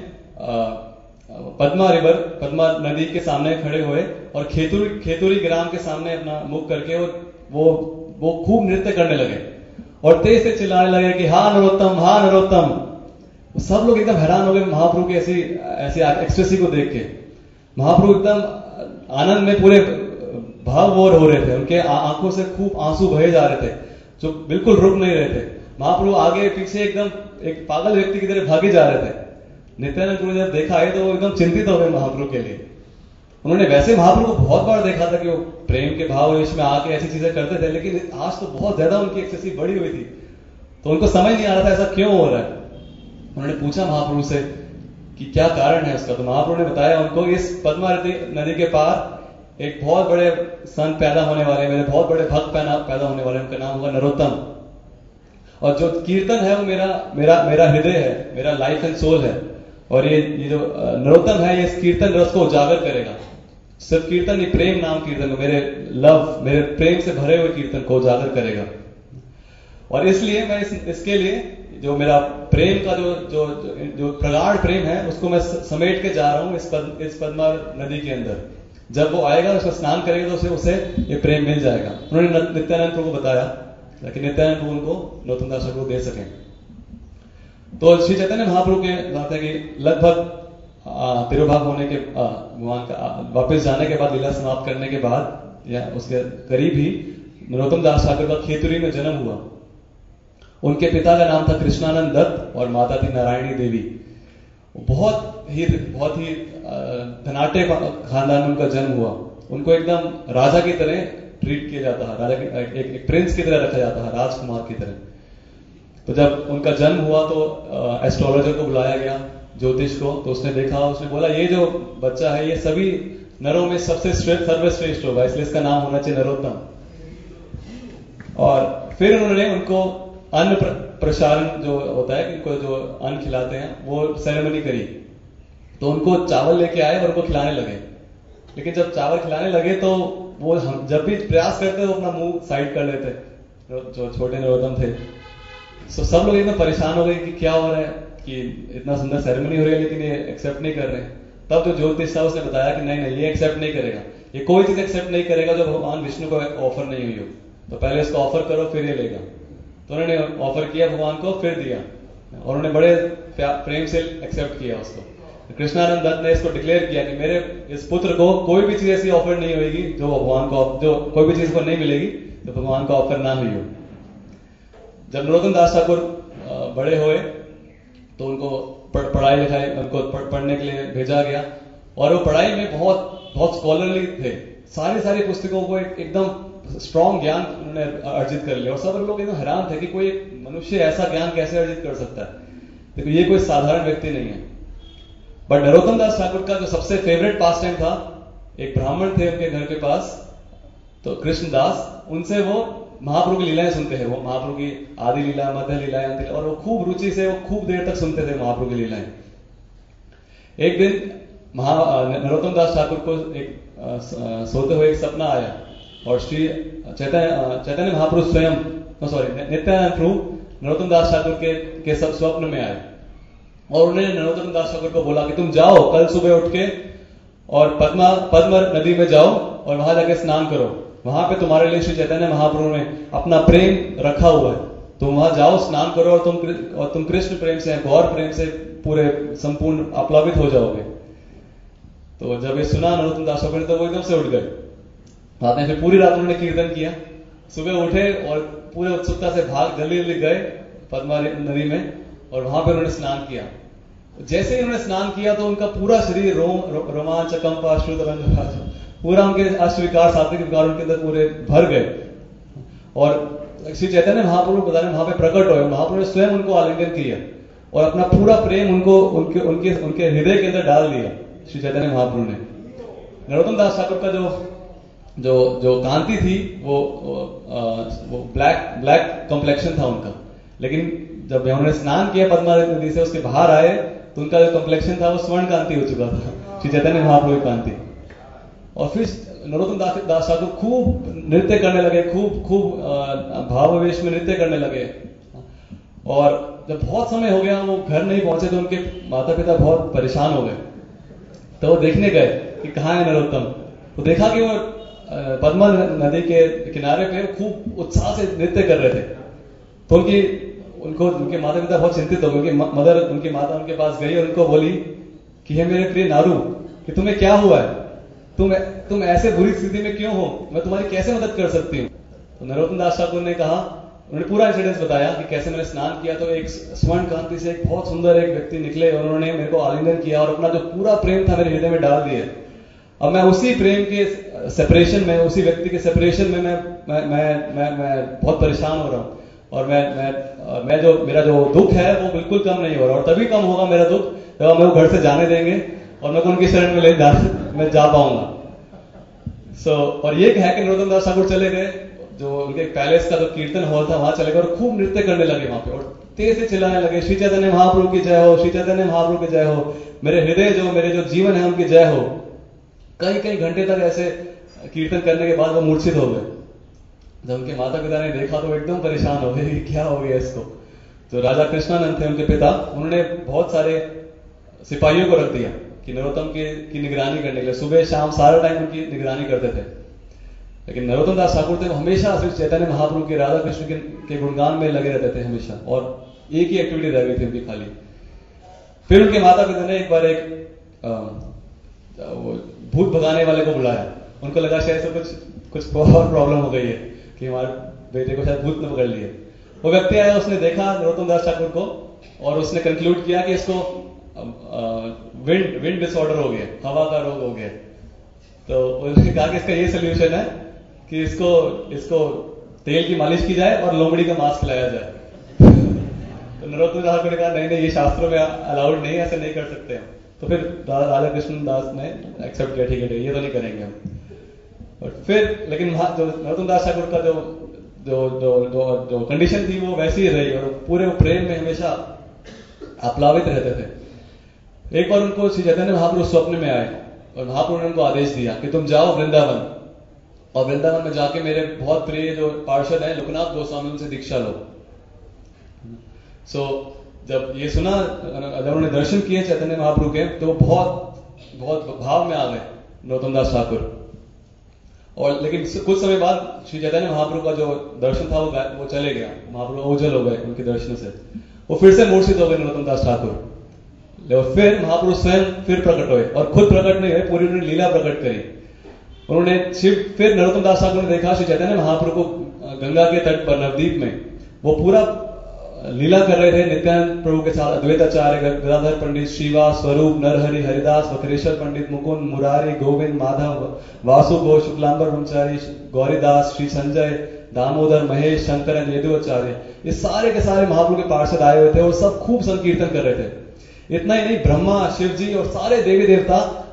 पद्मा नदी के सामने खड़े हुए और खेतुरी ग्राम के सामने अपना मुख करके वो खूब नृत्य करने लगे और तेज से चिल्लाने लगे कि हा नरोत्तम, हा नरोत्तम। सब लोग एकदम हैरान हो गए महाप्रभु की ऐसी एक्सप्रेसी को देख के। महाप्रभु एकदम आनंद में पूरे भावविभोर हो रहे थे, उनके आंखों से खूब आंसू बहे जा रहे थे जो बिल्कुल रुक नहीं रहे थे। महाप्रभु आगे पीछे एकदम एक पागल व्यक्ति की तरह भागे जा रहे थे। नित्यानंद गुरु ने जब देखा है तो वो एकदम चिंतित हो गए महाप्रभु के लिए। उन्होंने वैसे महाप्रभु को बहुत बार देखा था कि वो प्रेम के भाव में आके ऐसी चीजें करते थे, लेकिन आज तो बहुत ज्यादा उनकी एक्सेसिव बढ़ी हुई थी, तो उनको समझ नहीं आ रहा था ऐसा क्यों हो रहा है। उन्होंने पूछा महाप्रभु से कि क्या कारण है उसका, तो महाप्रभु ने बताया उनको, इस पद्मा नदी के पार एक बहुत बड़े संत पैदा होने वाले, मेरे बहुत बड़े भक्त पैदा होने वाले, उनका नाम होगा नरोत्तम। और जो कीर्तन है वो मेरा हृदय है, मेरा लाइफ एंड सोल है। और ये जो नरोत्तम है ये इस कीर्तन रस को उजागर करेगा। सिर्फ कीर्तन नहीं, प्रेम नाम कीर्तन को, मेरे प्रेम से भरे हुए कीर्तन को उजागर करेगा। और इसलिए मैं इसके लिए जो मेरा प्रेम का जो जो जो प्रगाढ़ प्रेम है उसको मैं समेट के जा रहा हूं इस पद्मा नदी के अंदर। जब वो आएगा, उसको स्नान करेगा तो उसे ये प्रेम मिल जाएगा। उन्होंने नित्यानंद प्रभु को बताया ताकि नित्यानंद प्रभु उनको नरोत्तम दास ठाकुर को दे सकें। तो श्री चैतन्य महाप्रभु के बात है कि लगभग तिरुभाग होने के भगवान का वापस जाने के बाद, लीला समाप्त करने के बाद या उसके करीब ही नरोत्तम दास ठाकुर का खेतुरी में जन्म हुआ। उनके पिता का नाम था कृष्णानंद दत्त और माता थी नारायणी देवी। बहुत ही धनाटे खानदान में उनका जन्म हुआ। उनको एकदम राजा की तरह ट्रीट किया जाता है, राजा की एक प्रिंस की तरह रखा जाता है, राजकुमार की तरह। तो जब उनका जन्म हुआ तो एस्ट्रोलॉजर को बुलाया गया, ज्योतिष को। तो उसने देखा, उसने बोला ये जो बच्चा है ये सभी नरों में सबसे सर्वश्रेष्ठ होगा, इसलिए इसका नाम होना चाहिए नरोत्तम। और फिर उन्होंने उनको अन्न प्रसारण जो होता है, इनको जो अन्न खिलाते हैं, वो सेरेमनी करी। तो उनको चावल लेके आए और उनको खिलाने लगे। लेकिन जब चावल खिलाने लगे तो वो हम जब भी प्रयास करते तो अपना मुंह साइड कर लेते, जो छोटे नरोत्तम थे। तो सब लोग एकदम परेशान हो गए कि क्या हो रहा है, कि इतना सुंदर सेरेमनी हो रही है लेकिन ये एक्सेप्ट नहीं कर रहे। तब जो ज्योतिष था उसने बताया कि नहीं ये एक्सेप्ट नहीं करेगा, ये कोई चीज एक्सेप्ट नहीं करेगा जो भगवान विष्णु को ऑफर नहीं हुई हो। तो पहले इसको ऑफर करो फिर ये लेगा। तो उन्होंने ऑफर किया भगवान को, फिर दिया और उन्होंने बड़े प्रेम से एक्सेप्ट किया उसको। कृष्णानंद दत्त ने इसको डिक्लेयर किया कि मेरे इस पुत्र को कोई भी चीज ऐसी ऑफर नहीं होगी जो भगवान को, जो कोई भी चीज को नहीं मिलेगी तो भगवान को ऑफर ना हुई हो। जब नरोत्तम दास ठाकुर बड़े हुए तो उनको पढ़ाई लिखाई, उनको पढ़ने के लिए भेजा गया और वो पढ़ाई में बहुत स्कॉलरली थे। सारी पुस्तकों को एकदम स्ट्रॉन्ग ज्ञान उन्होंने अर्जित कर लिया और सब लोग एकदम हैरान थे कि कोई मनुष्य ऐसा ज्ञान कैसे अर्जित कर सकता है। देखो ये कोई साधारण व्यक्ति नहीं है। बट नरोत्तम दास ठाकुर का जो सबसे फेवरेट पास टाइम था, एक ब्राह्मण थे उनके घर के पास, तो कृष्णदास, उनसे वो महाप्रभु की लीलाएं सुनते हैं। वो महाप्रभु की आदि लीला, मध्य लीला, अंत लीला, और वो खूब रुचि से, वो खूब देर तक सुनते थे महाप्रभु की लीलाएं। एक दिन नरोत्तम दास ठाकुर को एक सोते हुए एक सपना आया और श्री चैतन्य महाप्रभु स्वयं, नित्यानंद प्रभु नरोत्तम दास ठाकुर के सब स्वप्न में आए और उन्होंने नरोत्तम दास ठाकुर को बोला कि तुम जाओ कल सुबह उठ के और पद्मा नदी में जाओ और वहां जाके स्नान करो। वहां पे तुम्हारे लिए श्री चैतन्य महाप्रभु ने अपना प्रेम रखा हुआ है। तुम वहां जाओ, स्नान करो और तुम कृष्ण प्रेम से, गौर प्रेम से पूरे संपूर्ण अप्लावित हो जाओगे। तो जब ये सुना नरोत्तम दास ठाकुर ने तो वो एकदम से उठ गए। रात में फिर पूरी रात उन्होंने कीर्तन किया। सुबह उठे और पूरे उत्सुकता से जल्दी गए पद्मा नदी में और वहां पर उन्होंने स्नान किया। जैसे ही उन्होंने स्नान किया तो उनका पूरा शरीर रोमांच, कंप, अश्रु, पूरा उनके अश्विकार, सात्विक विकार उनके अंदर पूरे भर गए और श्री चैतन्य महाप्रभु पता नहीं वहां पे प्रकट हुए। महाप्रभु ने स्वयं उनको आलिंगन किया और अपना पूरा प्रेम उनको उनके हृदय के अंदर डाल दिया श्री चैतन्य महाप्रभु ने। नरोत्तम दास ठाकुर का जो कांति थी वो ब्लैक कॉम्प्लेक्शन था उनका, लेकिन जब उन्होंने स्नान किया पद्मा नदी से, उसके बाहर आए तो उनका जो कॉम्प्लेक्शन था वो स्वर्ण कांति हो चुका था, श्री चैतन्य महाप्रभु की कांति। और फिर नरोत्तम दास ठाकुर खूब नृत्य करने लगे, खूब भावावेश में नृत्य करने लगे। और जब बहुत समय हो गया वो घर नहीं पहुंचे तो उनके माता पिता बहुत परेशान हो गए। तो वो देखने गए कि कहाँ है नरोत्तम। तो देखा कि वो पद्मा नदी के किनारे पे खूब उत्साह से नृत्य कर रहे थे। तो उनके माता पिता बहुत चिंतित हो गए। उनकी माता उनके पास गई और उनको बोली कि हे मेरे प्रिय नारू, कि तुम्हें क्या हुआ है, तुम ऐसे बुरी स्थिति में क्यों हो, मैं तुम्हारी कैसे मदद कर सकती हूँ। तो नरोत्तम दास ठाकुर ने कहा, उन्होंने पूरा इंसिडेंस बताया कि कैसे मैंने स्नान किया तो एक स्वर्ण कांति से एक बहुत सुंदर एक व्यक्ति निकले और उन्होंने मेरे को आलिंगन किया और अपना जो पूरा प्रेम था मेरे हृदय में डाल दिया। अब मैं उसी प्रेम के सेपरेशन में, उसी व्यक्ति के सेपरेशन में मैं बहुत परेशान हो रहा हूँ और मेरा जो दुख है वो बिल्कुल कम नहीं हो रहा। और तभी कम होगा मेरा दुख जब हमें वो घर से जाने देंगे और मैं उनकी शरण में मैं जा पाऊंगा। और ये कह के नरोत्तम दास ठाकुर चले गए, जो उनके पैलेस का जो कीर्तन हॉल था वहां चले गए और खूब नृत्य करने लगे वहां पे और तेज से चिल्लाने लगे, श्री चैतन्य महाप्रभु की जय हो, श्री चैतन्य महाप्रभु की जय हो, मेरे हृदय मेरे जो जीवन है उनकी जय हो। कई घंटे तक ऐसे कीर्तन करने के बाद वो मूर्छित हो गए। जब उनके माता पिता ने देखा तो एकदम परेशान हो गए कि क्या हो गया इसको। तो राजा कृष्णानंद थे उनके पिता, उन्होंने बहुत सारे सिपाहियों को रख दिया कि नरोत्तम की निगरानी करने के लिए, सुबह शाम सारा टाइम उनकी निगरानी करते थे। लेकिन नरोत्तम दास ठाकुर थे हमेशा श्री चैतन्य महाप्रभु के, राधा कृष्ण के गुणगान में लगे रहते थे हमेशा, और एक ही एक्टिविटी रह गई थी उनकी खाली। फिर उनके माता पिता ने एक बार वो भूत भगाने वाले को बुलाया। उनको लगा शायद से कुछ बहुत प्रॉब्लम हो गई है कि हमारे बेटे को शायद भूत ने पकड़ लिया। वो व्यक्ति आया, उसने देखा नरोत्तम दास ठाकुर को और उसने कंक्लूड किया कि इसको विंड डिसऑर्डर हो गया, हवा का रोग हो गया। तो उन्होंने कहा कि इसका ये सोल्यूशन है कि इसको तेल की मालिश की जाए और लोमड़ी का मांस खिलाया जाए। तो नरोत्तम दास ठाकुर ने कहा नहीं ये शास्त्रों में अलाउड नहीं है, ऐसे नहीं कर सकते हम। तो फिर राधा कृष्ण दास ने एक्सेप्ट किया, ठीक है ये तो नहीं करेंगे हम। और फिर लेकिन जो नरोत्तम दास ठाकुर का जो कंडीशन थी वो वैसी ही रही, और पूरे प्रेम में हमेशा आप्लावित रहते थे। एक बार उनको श्री चैतन्य महाप्रभु स्वप्न में आए और महाप्रभु ने उनको आदेश दिया कि तुम जाओ वृंदावन, और वृंदावन में जाके मेरे बहुत प्रिय जो पार्षद हैं लोकनाथ गोस्वामी, उनसे दीक्षा लो। जब ये सुना, जब उन्होंने दर्शन किए चैतन्य महाप्रभु के, तो बहुत भाव में आ गए नरोत्तम दास ठाकुर। और लेकिन कुछ समय बाद श्री चैतन्य महाप्रभु का जो दर्शन था वो चले गया, महाप्रभु ओझल हो गए उनके दर्शन से। वो फिर से मूर्छित हो गए नरोत्तम दास ठाकुर। और फिर महाप्रभु स्वयं फिर प्रकट हुए, और खुद प्रकट नहीं हुए, पूरी उन्होंने लीला प्रकट करी। उन्होंने फिर नरोत्तम दास ठाकुर ने देखा श्री चैतन्य महाप्रभु को गंगा के तट पर नवदीप में वो पूरा लीला कर रहे थे नित्यानंद प्रभु के साथ, अद्वैताचार्य, गदाधर पंडित, श्रीवास, स्वरूप, नरहरि, हरिदास, वक्रेश्वर पंडित, मुकुंद, मुरारी, गोविंद, माधव, वासु घोष, शुक्लांबर ब्रह्मचारी, गौरीदास, श्री संजय, दामोदर, महेश, शंकर, यदुआचार्य, ये सारे के सारे महाप्रभु के पार्षद आए हुए थे और सब खूब संकीर्तन कर रहे थे। इतना ही नहीं, ब्रह्मा, शिव जी और सारे देवी देवता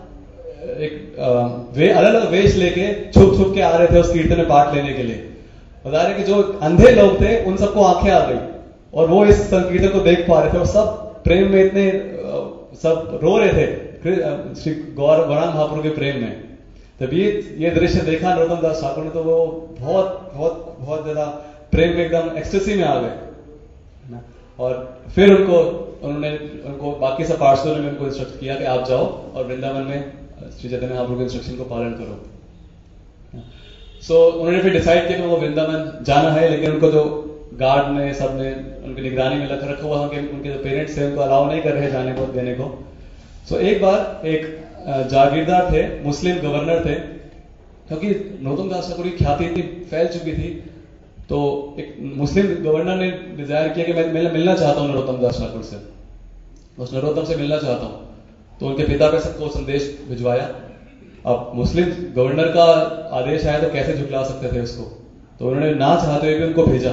वे अलग अलग वेश लेके छुप के आ रहे थे उस कीर्तन में पार्ट लेने के लिए। बता रहे कि जो अंधे लोग थे उन सबको आंखें आ गई और वो इस संकीर्तन को देख पा रहे थे, और सब प्रेम में इतने सब रो रहे थे श्री गौरांग महाप्रभु के प्रेम में। तब ये दृश्य देखा नरोत्तम दास ठाकुर ने, तो वो बहुत ज्यादा प्रेम में एकदम एक्सटेसी में आ गए। और फिर उनको बाकी सब पार्षदों ने उनको इंस्ट्रक्ट किया कि आप जाओ और वृंदावन में श्री चैतन्य महाप्रभु के इंस्ट्रक्शन को पालन करो। उन्होंने फिर डिसाइड किया कि वो वृंदावन जाना है, लेकिन उनको जो गार्ड ने सबने उनकी निगरानी में रखा हुआ, उनके जो पेरेंट्स थे उनको अलाउ नहीं कर रहे जाने को, देने को। एक बार एक जागीरदार थे, मुस्लिम गवर्नर थे, क्योंकि नरोत्तम दास ठाकुर की ख्याति इतनी फैल चुकी थी, तो एक मुस्लिम गवर्नर ने डिजायर किया कि मैं मिलना चाहता हूं नरोत्तम दास ठाकुर से, उस नरोत्तम से मिलना चाहता हूं। तो उनके पिता पे सबको संदेश भिजवाया। अब मुस्लिम गवर्नर का आदेश आया तो कैसे झुकला सकते थे उसको, तो उन्होंने ना चाहते हुए भी उनको भेजा।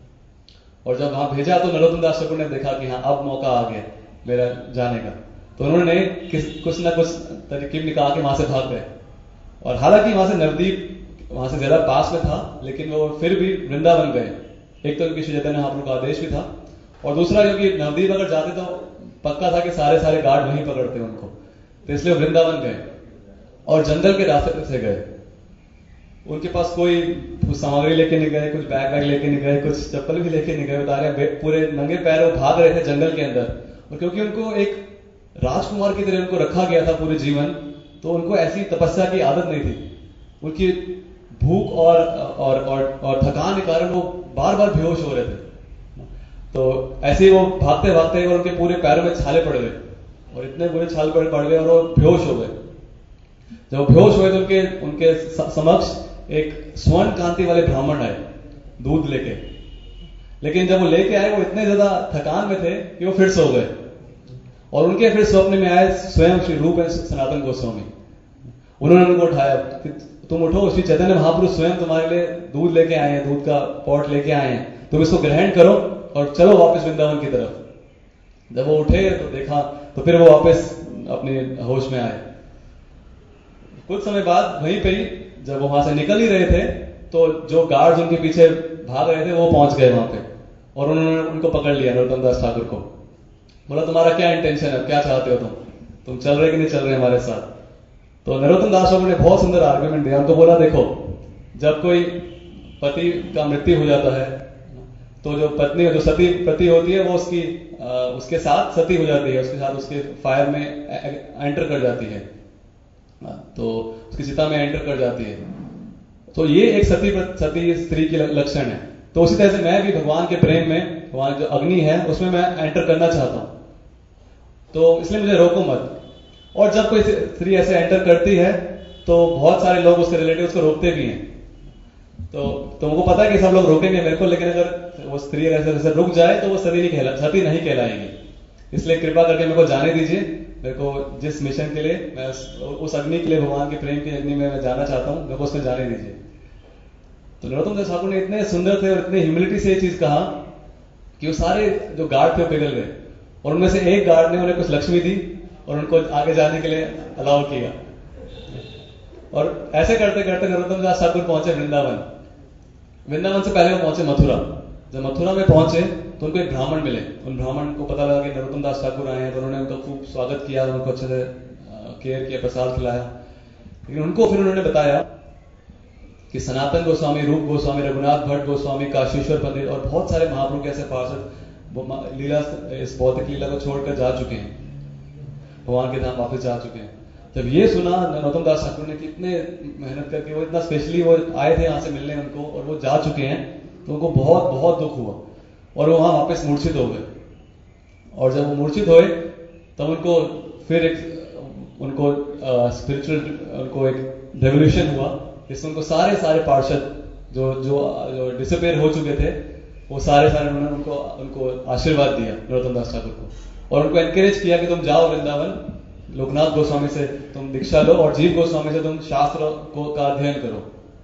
और जब वहां भेजा तो नरोत्तम दास ठाकुर ने देखा कि हाँ अब मौका आ गया मेरा जाने का, तो उन्होंने कुछ ना कुछ तरकीब निकाल के वहां से भाग गए। और हालांकि वहां से नवदीप वहां से ज्यादा पास में था, लेकिन वो फिर भी वृंदावन गए। एक तो उनकी श्री चैतन्य महाप्रभु का आदेश भी था, और दूसरा क्योंकि नवदीप अगर जाते तो पक्का था कि सारे गार्ड वहीं पकड़ते उनको, तो इसलिए वृंदावन गए और जंगल के रास्ते से गए। उनके पास कोई सामग्री लेके नहीं गए, कुछ बैग लेके नहीं गए, कुछ चप्पल भी लेके नहीं गए। बता रहे पूरे नंगे पैर वो भाग रहे थे जंगल के अंदर। और क्योंकि उनको एक राजकुमार की तरह उनको रखा गया था पूरे जीवन, तो उनको ऐसी तपस्या की आदत नहीं थी। उनकी भूख और थकान के कारण वो बार बार बेहोश हो रहे थे। तो ऐसे ही वो भागते भागते और उनके पूरे पैरों में छाले पड़ गए, और इतने बुरे छाले पड़ गए और वो बेहोश हो गए। जब वो बेहोश हुए तो उनके समक्ष एक स्वर्ण कांति वाले ब्राह्मण आए दूध लेके। लेकिन जब वो लेके आए वो इतने ज्यादा थकान में थे कि वो फिर सो गए, और उनके फिर स्वप्न में आए स्वयं श्री रूप सनातन गोस्वामी। उन्होंने उनको उठाया कि तुम उठो, श्री चैतन्य महाप्रभु स्वयं तुम्हारे लिए दूध लेके आए हैं, दूध का पॉट लेके आए हैं, तुम इसको ग्रहण करो और चलो वापस वृंदावन की तरफ। जब वो उठे तो देखा, तो फिर वो वापस अपने होश में आए। कुछ समय बाद वहीं पे ही जब वो वहां से निकल ही रहे थे, तो जो गार्ड्स उनके पीछे भाग रहे थे वो पहुंच गए वहां पे, और उन्होंने उनको पकड़ लिया नरोत्तम दास ठाकुर को। बोला तुम्हारा क्या इंटेंशन है, क्या चाहते हो तुम चल रहे कि नहीं चल रहे हमारे साथ। तो नरोत्तम दास ठाकुर ने बहुत सुंदर आर्ग्यूमेंट दिया। उनको बोला देखो, जब कोई पति का मृत्यु हो जाता है, तो जो पत्नी जो सती पति होती है वो उसके साथ सती हो जाती है, उसके साथ उसके फायर में एंटर कर जाती है, तो उसकी चिता में एंटर कर जाती है। तो ये एक सती स्त्री की लक्षण है। तो उसी तरह से मैं भी भगवान के प्रेम में, भगवान जो अग्नि है उसमें मैं एंटर करना चाहता हूं, तो इसलिए मुझे रोको मत। और जब कोई स्त्री ऐसे एंटर करती है तो बहुत सारे लोग उसके रिलेटिव्स को रोकते भी हैं। तो तुमको पता है कि सब लोग रोकेंगे मेरे को, लेकिन अगर वो स्त्री ऐसे रुक जाए तो वो सती नहीं कहलाएगी। इसलिए कृपा करके मेरे को जाने दीजिए, मेरे को जिस मिशन के लिए मैं उस अग्नि के लिए, भगवान के प्रेम की अग्नि में मैं जाना चाहता हूं, मेरे को उसमें जाने दीजिए। तो नरोत्तम दास ठाकुर ने इतने सुंदर थे और इतने ह्यूमिलिटी से ये चीज कहा कि वो सारे जो गार्ड थे वो पिघल गए, और उनमें से एक गार्ड ने उन्हें कुछ लक्ष्मी दी और उनको आगे जाने के लिए अलाउ किया। और ऐसे करते करते नरोत्तम दास ठाकुर पहुंचे वृंदावन। वृंदावन से पहले वो पहुंचे मथुरा। जब मथुरा में पहुंचे तो उनको एक ब्राह्मण मिले। उन ब्राह्मण को पता लगा कि नरोत्तम दास ठाकुर आए हैं, तो उन्होंने उनका खूब स्वागत किया, उनको अच्छे से केयर किया, प्रसाद खिलाया। लेकिन उनको फिर उन्होंने बताया कि सनातन गोस्वामी, रूप गोस्वामी, रघुनाथ भट्ट गोस्वामी, काशीश्वर पंडित और बहुत सारे महाप्रभु के ऐसे पार्षद लीला, इस भौतिक लीला को छोड़कर जा चुके हैं, भगवान के धाम वापस जा चुके हैं। जब ये सुना नरोत्तम दास ठाकुर ने कि इतने मेहनत करके वो इतना स्पेशली वो आए थे यहाँ से मिलने उनको, और वो जा चुके हैं, तो उनको बहुत बहुत दुख हुआ और वो वहां वापस मूर्छित हो गए। और जब वो मूर्छित हुए तब उनको फिर उनको स्पिरिचुअल उनको एक रेवोल्यूशन हुआ, जिसमें उनको सारे पार्षद जो डिसअपियर हो चुके थे, वो सारे उन्होंने उनको आशीर्वाद दिया नरोत्तम दास ठाकुर को, और उनको एनकरेज किया कि तुम जाओ वृंदावन, लोकनाथ गोस्वामी से तुम दीक्षा लो और जीव गोस्वामी से तुम शास्त्र का अध्ययन करो।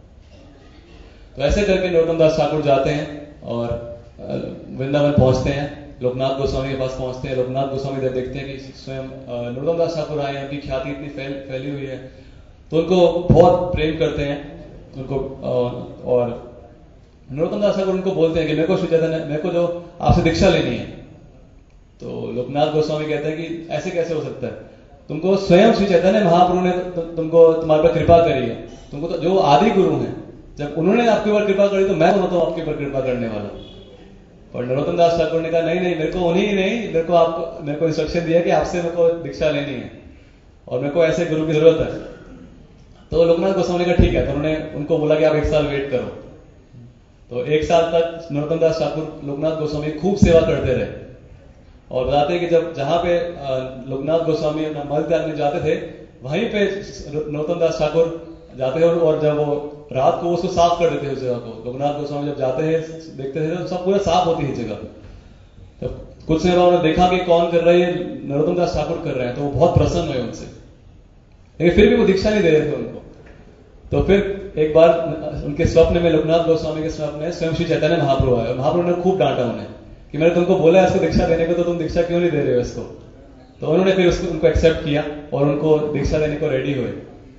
तो ऐसे करके नरोत्तम दास ठाकुर जाते हैं और वृंदावन पहुंचते हैं, लोकनाथ गोस्वामी के पास पहुंचते हैं। लोकनाथ गोस्वामी जब देखते हैं कि स्वयं नरोत्तम दास ठाकुर आए हैं, उनकी ख्याति इतनी फैली हुई है, तो उनको बहुत प्रेम करते हैं उनको। और नरोत्तम दास ठाकुर उनको बोलते हैं कि मेरे को जो आपसे दीक्षा लेनी है। तो लोकनाथ गोस्वामी कहते हैं कि ऐसे कैसे हो सकता है, तुमको स्वयं श्री चैतन्य महाप्रभु ने तुमको तुम्हारे पर कृपा करी है, तुमको तो जो आदि गुरु हैं, जब उन्होंने आपके ऊपर कृपा करी तो मैं तो आपके ऊपर कृपा करने वाला। और नरोत्तम दास ठाकुर ने कहा नहीं, मेरे को उन्हीं नहीं, मेरे को इंस्ट्रक्शन दिया कि आपसे मेरे को दीक्षा लेनी है और मेरे को ऐसे गुरु की जरूरत है। तो लोकनाथ गोस्वामी ने कहा ठीक है। तो उन्होंने उनको बोला कि आप 1 साल वेट करो। तो 1 साल तक नरोत्तम दास ठाकुर लोकनाथ गोस्वामी खूब सेवा करते रहे। और बताते कि जहां पे लोकनाथ गोस्वामी मल त्यागने जाते थे, वहीं पे नरोत्तम दास ठाकुर जाते थे, और जब वो रात को उसको साफ कर देते हैं उस जगह को। लोकनाथ गोस्वामी जब जाते हैं देखते थे तो सब पूरा साफ होती है जगह। तो कुछ समय बाद उन्होंने देखा कि कौन कर रहे हैं, नरोत्तम दास ठाकुर कर रहे हैं, तो वो बहुत प्रसन्न हुए उनसे, लेकिन फिर भी वो दीक्षा नहीं दे रहे थे उनको। तो फिर एक बार उनके स्वप्न में, लोकनाथ गोस्वामी के स्वप्न में स्वयं श्री चैतन्य महाप्रभु आए। महाप्रभु ने खूब डांटा उन्हें कि मैंने तुमको बोला है इसको दीक्षा देने को, तो तुम दीक्षा क्यों नहीं दे रहे हो इसको। तो उन्होंने फिर उनको एक्सेप्ट किया और उनको दीक्षा देने को रेडी हुए।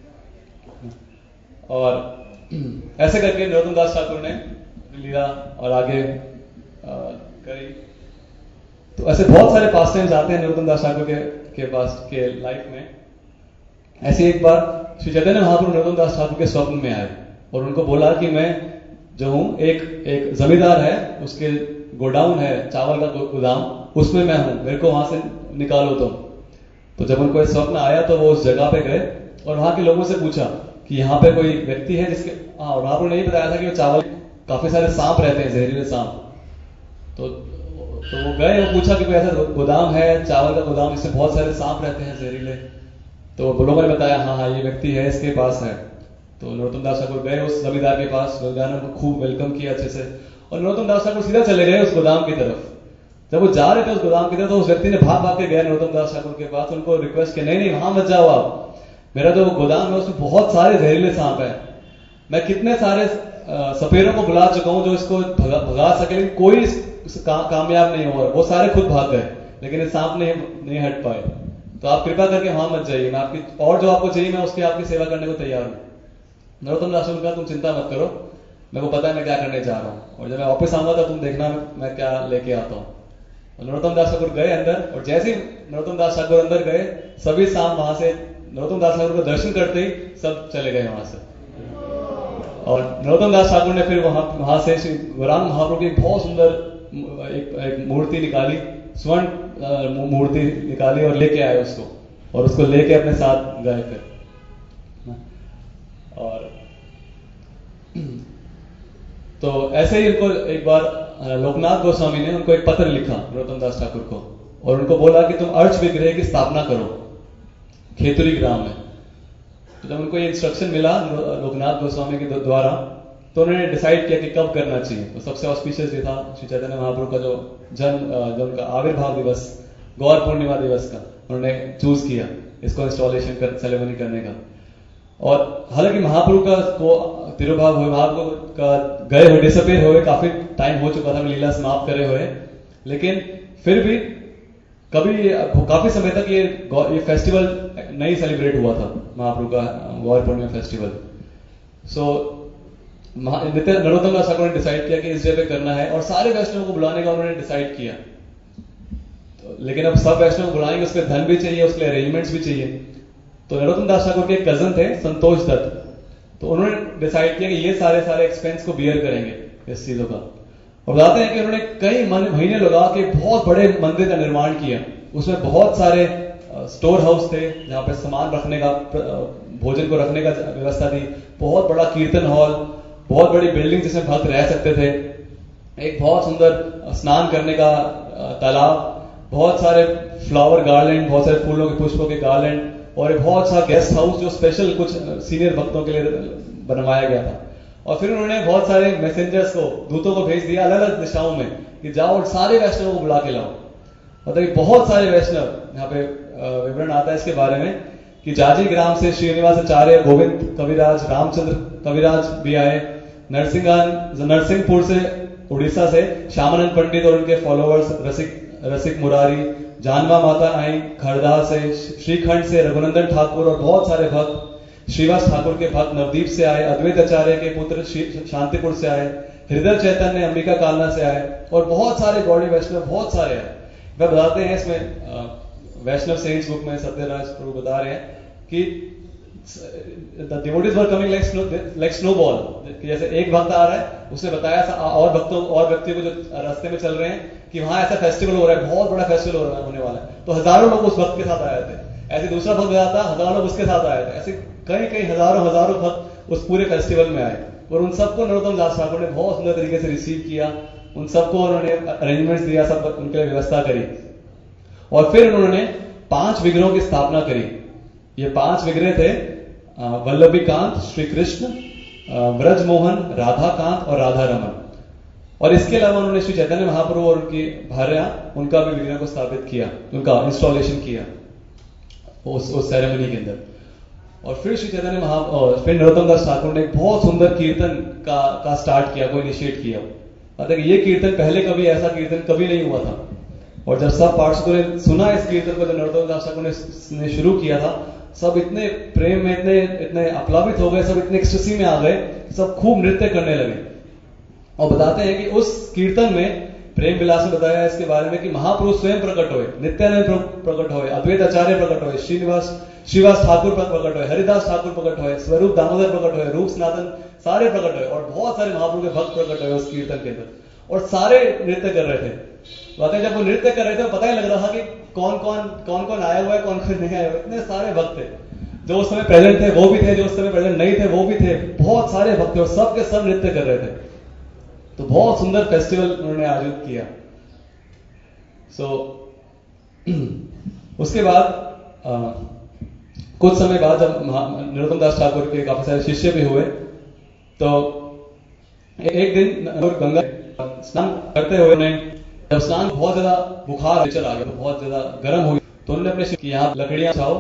और ऐसे करके नरोत्तम दास ठाकुर ने लीला और आगे करी। तो ऐसे बहुत सारे पास टाइम्स आते हैं नरोत्तम दास ठाकुर के पास के लाइफ में। ऐसे एक बार श्री चैतन्य महाप्रभु नरोत्तम दास ठाकुर के स्वप्न में आए और उनको बोला कि मैं जो हूं, एक जमींदार है, उसके गोडाउन है, चावल का गोदाम, उसमें मैं हूं, मेरे को वहां से निकालो तुम। तो जब उनको स्वप्न आया तो वो उस जगह पे गए और वहां के लोगों से पूछा कि यहाँ पे कोई व्यक्ति है जिसके, वहां पर नहीं बताया था कि वो चावल, काफी सारे सांप रहते हैं, जहरीले सांप। तो वो गए, वो पूछा कि कोई ऐसा गोदाम है, चावल का गोदाम, इससे बहुत सारे सांप रहते हैं जहरीले। तो लोगों ने बताया हाँ ये व्यक्ति है, इसके पास है। तो नरोत्तम दास ठाकुर गए उस जमींदार के पास, जमींदार ने उनको खूब वेलकम किया अच्छे से, और नरोत्तम दास ठाकुर सीधा चले गए उस गोदाम की तरफ। जब वो जा रहे थे उस गोदाम की तरफ, तो उस व्यक्ति ने भाग के गया नरोत्तम दास ठाकुर के पास, उनको रिक्वेस्ट किया, नहीं वहां मत जाओ आप, मेरा जो गोदाम है उसमें बहुत सारे जहरीले सांप है, मैं कितने सारे सपेरों को बुला चुका हूं जो इसको भगा सके, लेकिन कोई कामयाब नहीं हुआ, वो सारे खुद भाग गए, लेकिन ये सांप नहीं हट पाए। तो आप कृपा करके वहां मत जाइए, मैं आपकी, और जो आपको चाहिए मैं उसकी आपकी सेवा करने को तैयार हूं। नरोत्तम दास ने कहा तुम चिंता मत करो, मेरे को पता है मैं क्या करने जा रहा हूं, और जब मैं वापस आऊंगा तो तुम देखना मैं क्या लेके आता हूं। नरोत्तम दास ठाकुर गए अंदर, और जैसे ही नरोत्तम दास ठाकुर अंदर गए, सभी सांप वहां से नरोत्तम दास ठाकुर को दर्शन करते ही सब चले गए वहां से। और नरोत्तम दास ठाकुर ने फिर वहां से श्री गौरांग महाप्रभु की बहुत सुंदर एक मूर्ति निकाली, स्वर्ण मूर्ति निकाली और लेके आए उसको, और उसको लेके अपने साथ गए फिर। और तो ऐसे ही उनको एक बार लोकनाथ गोस्वामी ने उनको एक पत्र लिखा नरोत्तम दास ठाकुर को, और उनको बोला कि तुम अर्च विग्रह की स्थापना करो खेतुरी ग्राम में। तो जब उनको ये इंस्ट्रक्शन मिला लोकनाथ गोस्वामी के द्वारा, तो उन्होंने डिसाइड किया कि कब करना चाहिए। तो सबसे ऑस्पिशियस ये था श्री चैतन्य महाप्रभु का जो उनका आविर्भाव दिवस, गौर पूर्णिमा दिवस का उन्होंने चूज किया इसको इंस्टॉलेशन सेरेमनी करने का। और हालांकि महाप्रभु का को तिरुभाव हुए, महाप्रभु का गए हुए, डिसअपियर हुए काफी टाइम हो चुका था, लीला समाप्त करे हुए, लेकिन फिर भी काफी समय तक ये फेस्टिवल नहीं सेलिब्रेट हुआ था, महाप्रभु का गौर पूर्णिमा फेस्टिवल। सो नरोत्तम दास ठाकुर ने डिसाइड किया कि इस जगह पे करना है, और सारे वैष्णव को बुलाने का उन्होंने डिसाइड किया। तो लेकिन अब सब वैष्णव को बुलाएंगे, उसके धन भी चाहिए, उसके अरेंजमेंट्स भी चाहिए। तो नरोत्तम दास ठाकुर के एक कजन थे संतोष दत्त, तो उन्होंने डिसाइड किया कि ये सारे एक्सपेंस को बियर करेंगे इस चीजों का। और बताते हैं कि उन्होंने कई महीने लगा के बहुत बड़े मंदिर का निर्माण किया। उसमें बहुत सारे स्टोर हाउस थे जहां पे सामान रखने का, भोजन को रखने का व्यवस्था थी, बहुत बड़ा कीर्तन हॉल, बहुत बड़ी बिल्डिंग जिसमें भक्त रह सकते थे, एक बहुत सुंदर स्नान करने का तालाब, बहुत सारे फ्लावर गार्लैंड, बहुत सारे फूलों के पुष्पों के गार्लैंड, और एक बहुत सा गेस्ट हाउस जो स्पेशल कुछ सीनियर भक्तों के लिए बनवाया गया था। और फिर उन्होंने बहुत सारे मैसेंजर्स को, दूतों को भेज दिया अलग अलग दिशाओं में कि जाओ और सारे वैष्णवों को बुला के लाओ। मतलब बहुत सारे वैष्णव, यहाँ पे विवरण आता है इसके बारे में कि जाजी ग्राम से श्रीनिवासाचार्य, गोविंद कविराज, रामचंद्र कविराज भी आए, नरसिंहपुर से, उड़ीसा से श्यामानंद पंडित और उनके फॉलोअर्स, रसिक मुरारी, जानवा माता आई खरदा से, श्रीखंड से रघुनंदन ठाकुर और बहुत सारे भक्त, श्रीवास ठाकुर के भक्त नवदीप से आए, अद्वैत आचार्य के पुत्र शांतिपुर से आए, हृदय चैतन्य अंबिका कालना से आए, और बहुत सारे गौड़ी वैष्णव बहुत सारे आए। वह बताते हैं इसमें वैष्णव सेंट्स बुक में सत्यराज प्रभु बता रहे हैं कि the devotees were coming like snowball, जैसे एक भक्त आ रहा है, उसने बताया और व्यक्तियों को जो रास्ते में चल रहे हैं कि वहां ऐसा फेस्टिवल हो रहा है, बहुत बड़ा फेस्टिवल होने वाला है, तो हजारों लोग उस भक्त के साथ आए थे। ऐसे दूसरा भक्त आता, हजारों लोग उसके साथ आए थे, ऐसे कई हजारों भक्त उस पूरे फेस्टिवल में आए। और उन सबको नरोत्तम दास ठाकुर ने बहुत सुंदर तरीके से रिसीव किया, उन सबको उन्होंने अरेंजमेंट्स दिया, सब उनके लिए व्यवस्था करी, और फिर उन्होंने 5 विग्रहों की स्थापना करी। ये 5 विग्रह थे वल्लभीकांत, श्री कृष्ण, ब्रजमोहन, राधाकांत और राधा रमन। और इसके अलावा उन्होंने श्री चैतन्य महाप्रभु और उनकी भार्या, उनका भी विग्रह को स्थापित किया, उनका इंस्टॉलेशन किया उस सेरेमनी के अंदर। और फिर श्री चैतन्य फिर नरोत्तम दास ठाकुर ने एक बहुत सुंदर कीर्तन का स्टार्ट किया, को इनिशिएट किया। मतलब ये कीर्तन पहले कभी ऐसा कीर्तन कभी नहीं हुआ था। और जब सब पार्षदों ने सुना इस कीर्तन को, जब नरोत्तम दास ठाकुर ने शुरू किया था, सब इतने प्रेम में, इतने अप्लावित हो गए, सब इतने एक्सटेसी में आ गए, सब खूब नृत्य करने लगे। और बताते हैं कि उस कीर्तन में प्रेम विलास में बताया इसके बारे में कि महाप्रभु स्वयं प्रकट हुए, नित्यानंद प्रकट हुए, अद्वैत आचार्य प्रकट हुए, श्रीवास ठाकुर प्रकट हुए, हरिदास ठाकुर प्रकट हुए, स्वरूप दामोदर प्रकट हुए, रूप सनातन सारे प्रकट हुए, और बहुत सारे महाप्रभु के भक्त प्रकट हुए उस कीर्तन के अंदर, और सारे नृत्य कर रहे थे। बातें जब वो नृत्य कर रहे थे, पता ही लग रहा था कि कौन कौन आया हुआ है, कौन कौन नहीं आया हुआ। इतने सारे भक्त थे, जो उस समय प्रेजेंट थे वो भी थे, जो उस समय प्रेजेंट नहीं थे वो भी थे, बहुत सारे भक्त थे, और सब के सब नृत्य कर रहे थे। तो बहुत सुंदर फेस्टिवल उन्होंने आयोजित किया। उसके बाद कुछ समय बाद जब नरोत्तम दास ठाकुर के काफी सारे शिष्य भी हुए, तो एक दिन गंगा स्नान करते हुए उन्हें, जब स्नान बहुत ज्यादा बुखार चल आ गया, बहुत ज्यादा गर्म हुई, तो उन्होंने अपने शिष्य की यहाँ लकड़ियां छाओ,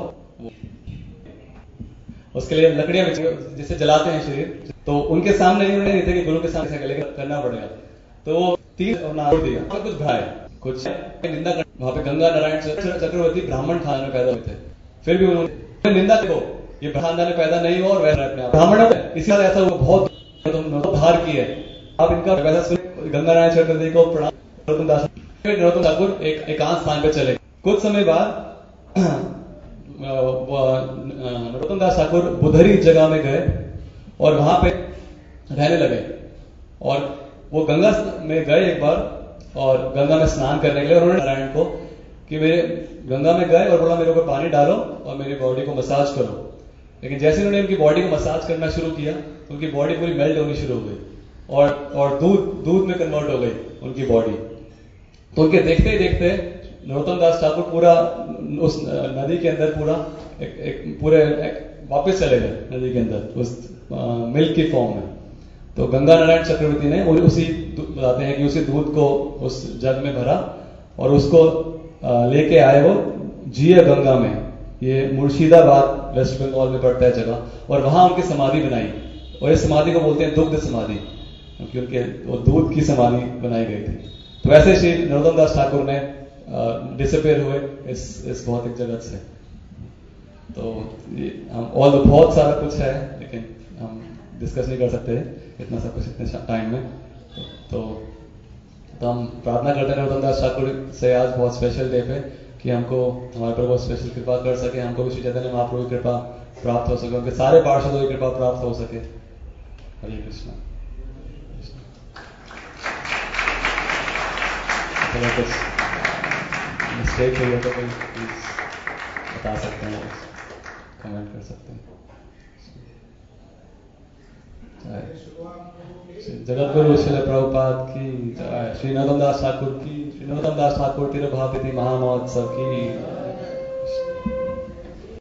उसके लिए लकड़ियां जिसे जलाते हैं शरीर, तो उनके सामने ही उन्होंने नहीं थे कि गुरु के सामने करना पड़ेगा, तो वो तीर छोड़ दिया, कुछ भाई कुछ निंदा कर, वहां पे गंगा नारायण चक्रवर्ती ब्राह्मण खानदान में पैदा हुए थे, फिर भी उन्होंने निंदा को, ये खानदान में पैदा नहीं हुआ और वैसा अपने ब्राह्मण इसी तरह ऐसा हुआ, बहुत भार की है। अब इनका वैसा सुन गंगा नारायण चक्रवर्ती को प्रणाम, नरोत्तम ठाकुर एक एकांत स्थान पे चले। कुछ समय बाद नरोत्तम दास ठाकुर बुधरी जगह में गए, और वहां पे रहने लगे। और वो गंगा में गए एक बार, और गंगा में स्नान करने के लिए, और उन्होंने नारायण को कि मेरे गंगा में गए और बोला मेरे ऊपर पानी डालो और मेरी बॉडी को मसाज करो। लेकिन जैसे उन्होंने उनकी बॉडी को मसाज करना शुरू किया तो उनकी बॉडी पूरी मेल्ट होनी शुरू हो गई और दूध में कन्वर्ट हो गई उनकी बॉडी। तो उनके देखते ही देखते नरोत्तम दास ठाकुर पूरा उस नदी के अंदर पूरा पूरे वापस चले गए नदी के अंदर उस मिल्क की फॉर्म में। तो गंगा नारायण चक्रवर्ती ने उसी बताते हैं कि उसी दूध को उस जग में भरा और उसको लेके आए वो जिया गंगा में। ये मुर्शिदाबाद वेस्ट बंगाल में पड़ता है जगह, और वहां उनकी समाधि बनाई, और इस समाधि को बोलते हैं दुग्ध समाधि, क्योंकि उनके वो दूध की समाधि बनाई गई थी। तो ऐसे श्री नरोत्तम दास ठाकुर ने डिसअपियर हुए इस भौतिक जगत से। तो हम बहुत सारा कुछ है, लेकिन हम डिस्कस नहीं कर सकते इतना सब कुछ इतने टाइम में। तो हम प्रार्थना करते हैं नरोत्तम दास ठाकुर से आज बहुत स्पेशल डे पे कि हमको हमारे पर बहुत स्पेशल कृपा कर सके, हमको भी श्री चैतन्य महाप्रभु की कृपा प्राप्त हो सके, उनके सारे पार्षदों की कृपा प्राप्त हो सके। हरे कृष्णा। अगर कुछ मिस्टेक हुई हो तो कोई प्लीज बता सकते हैं, कमेंट कर सकते हैं। जगतगुरु श्रील प्रभुपाद की जय। श्री नरोत्तम दास ठाकुर की, श्री नरोत्तम दास ठाकुर तिरुभाव तिथि महामहोत्सव की।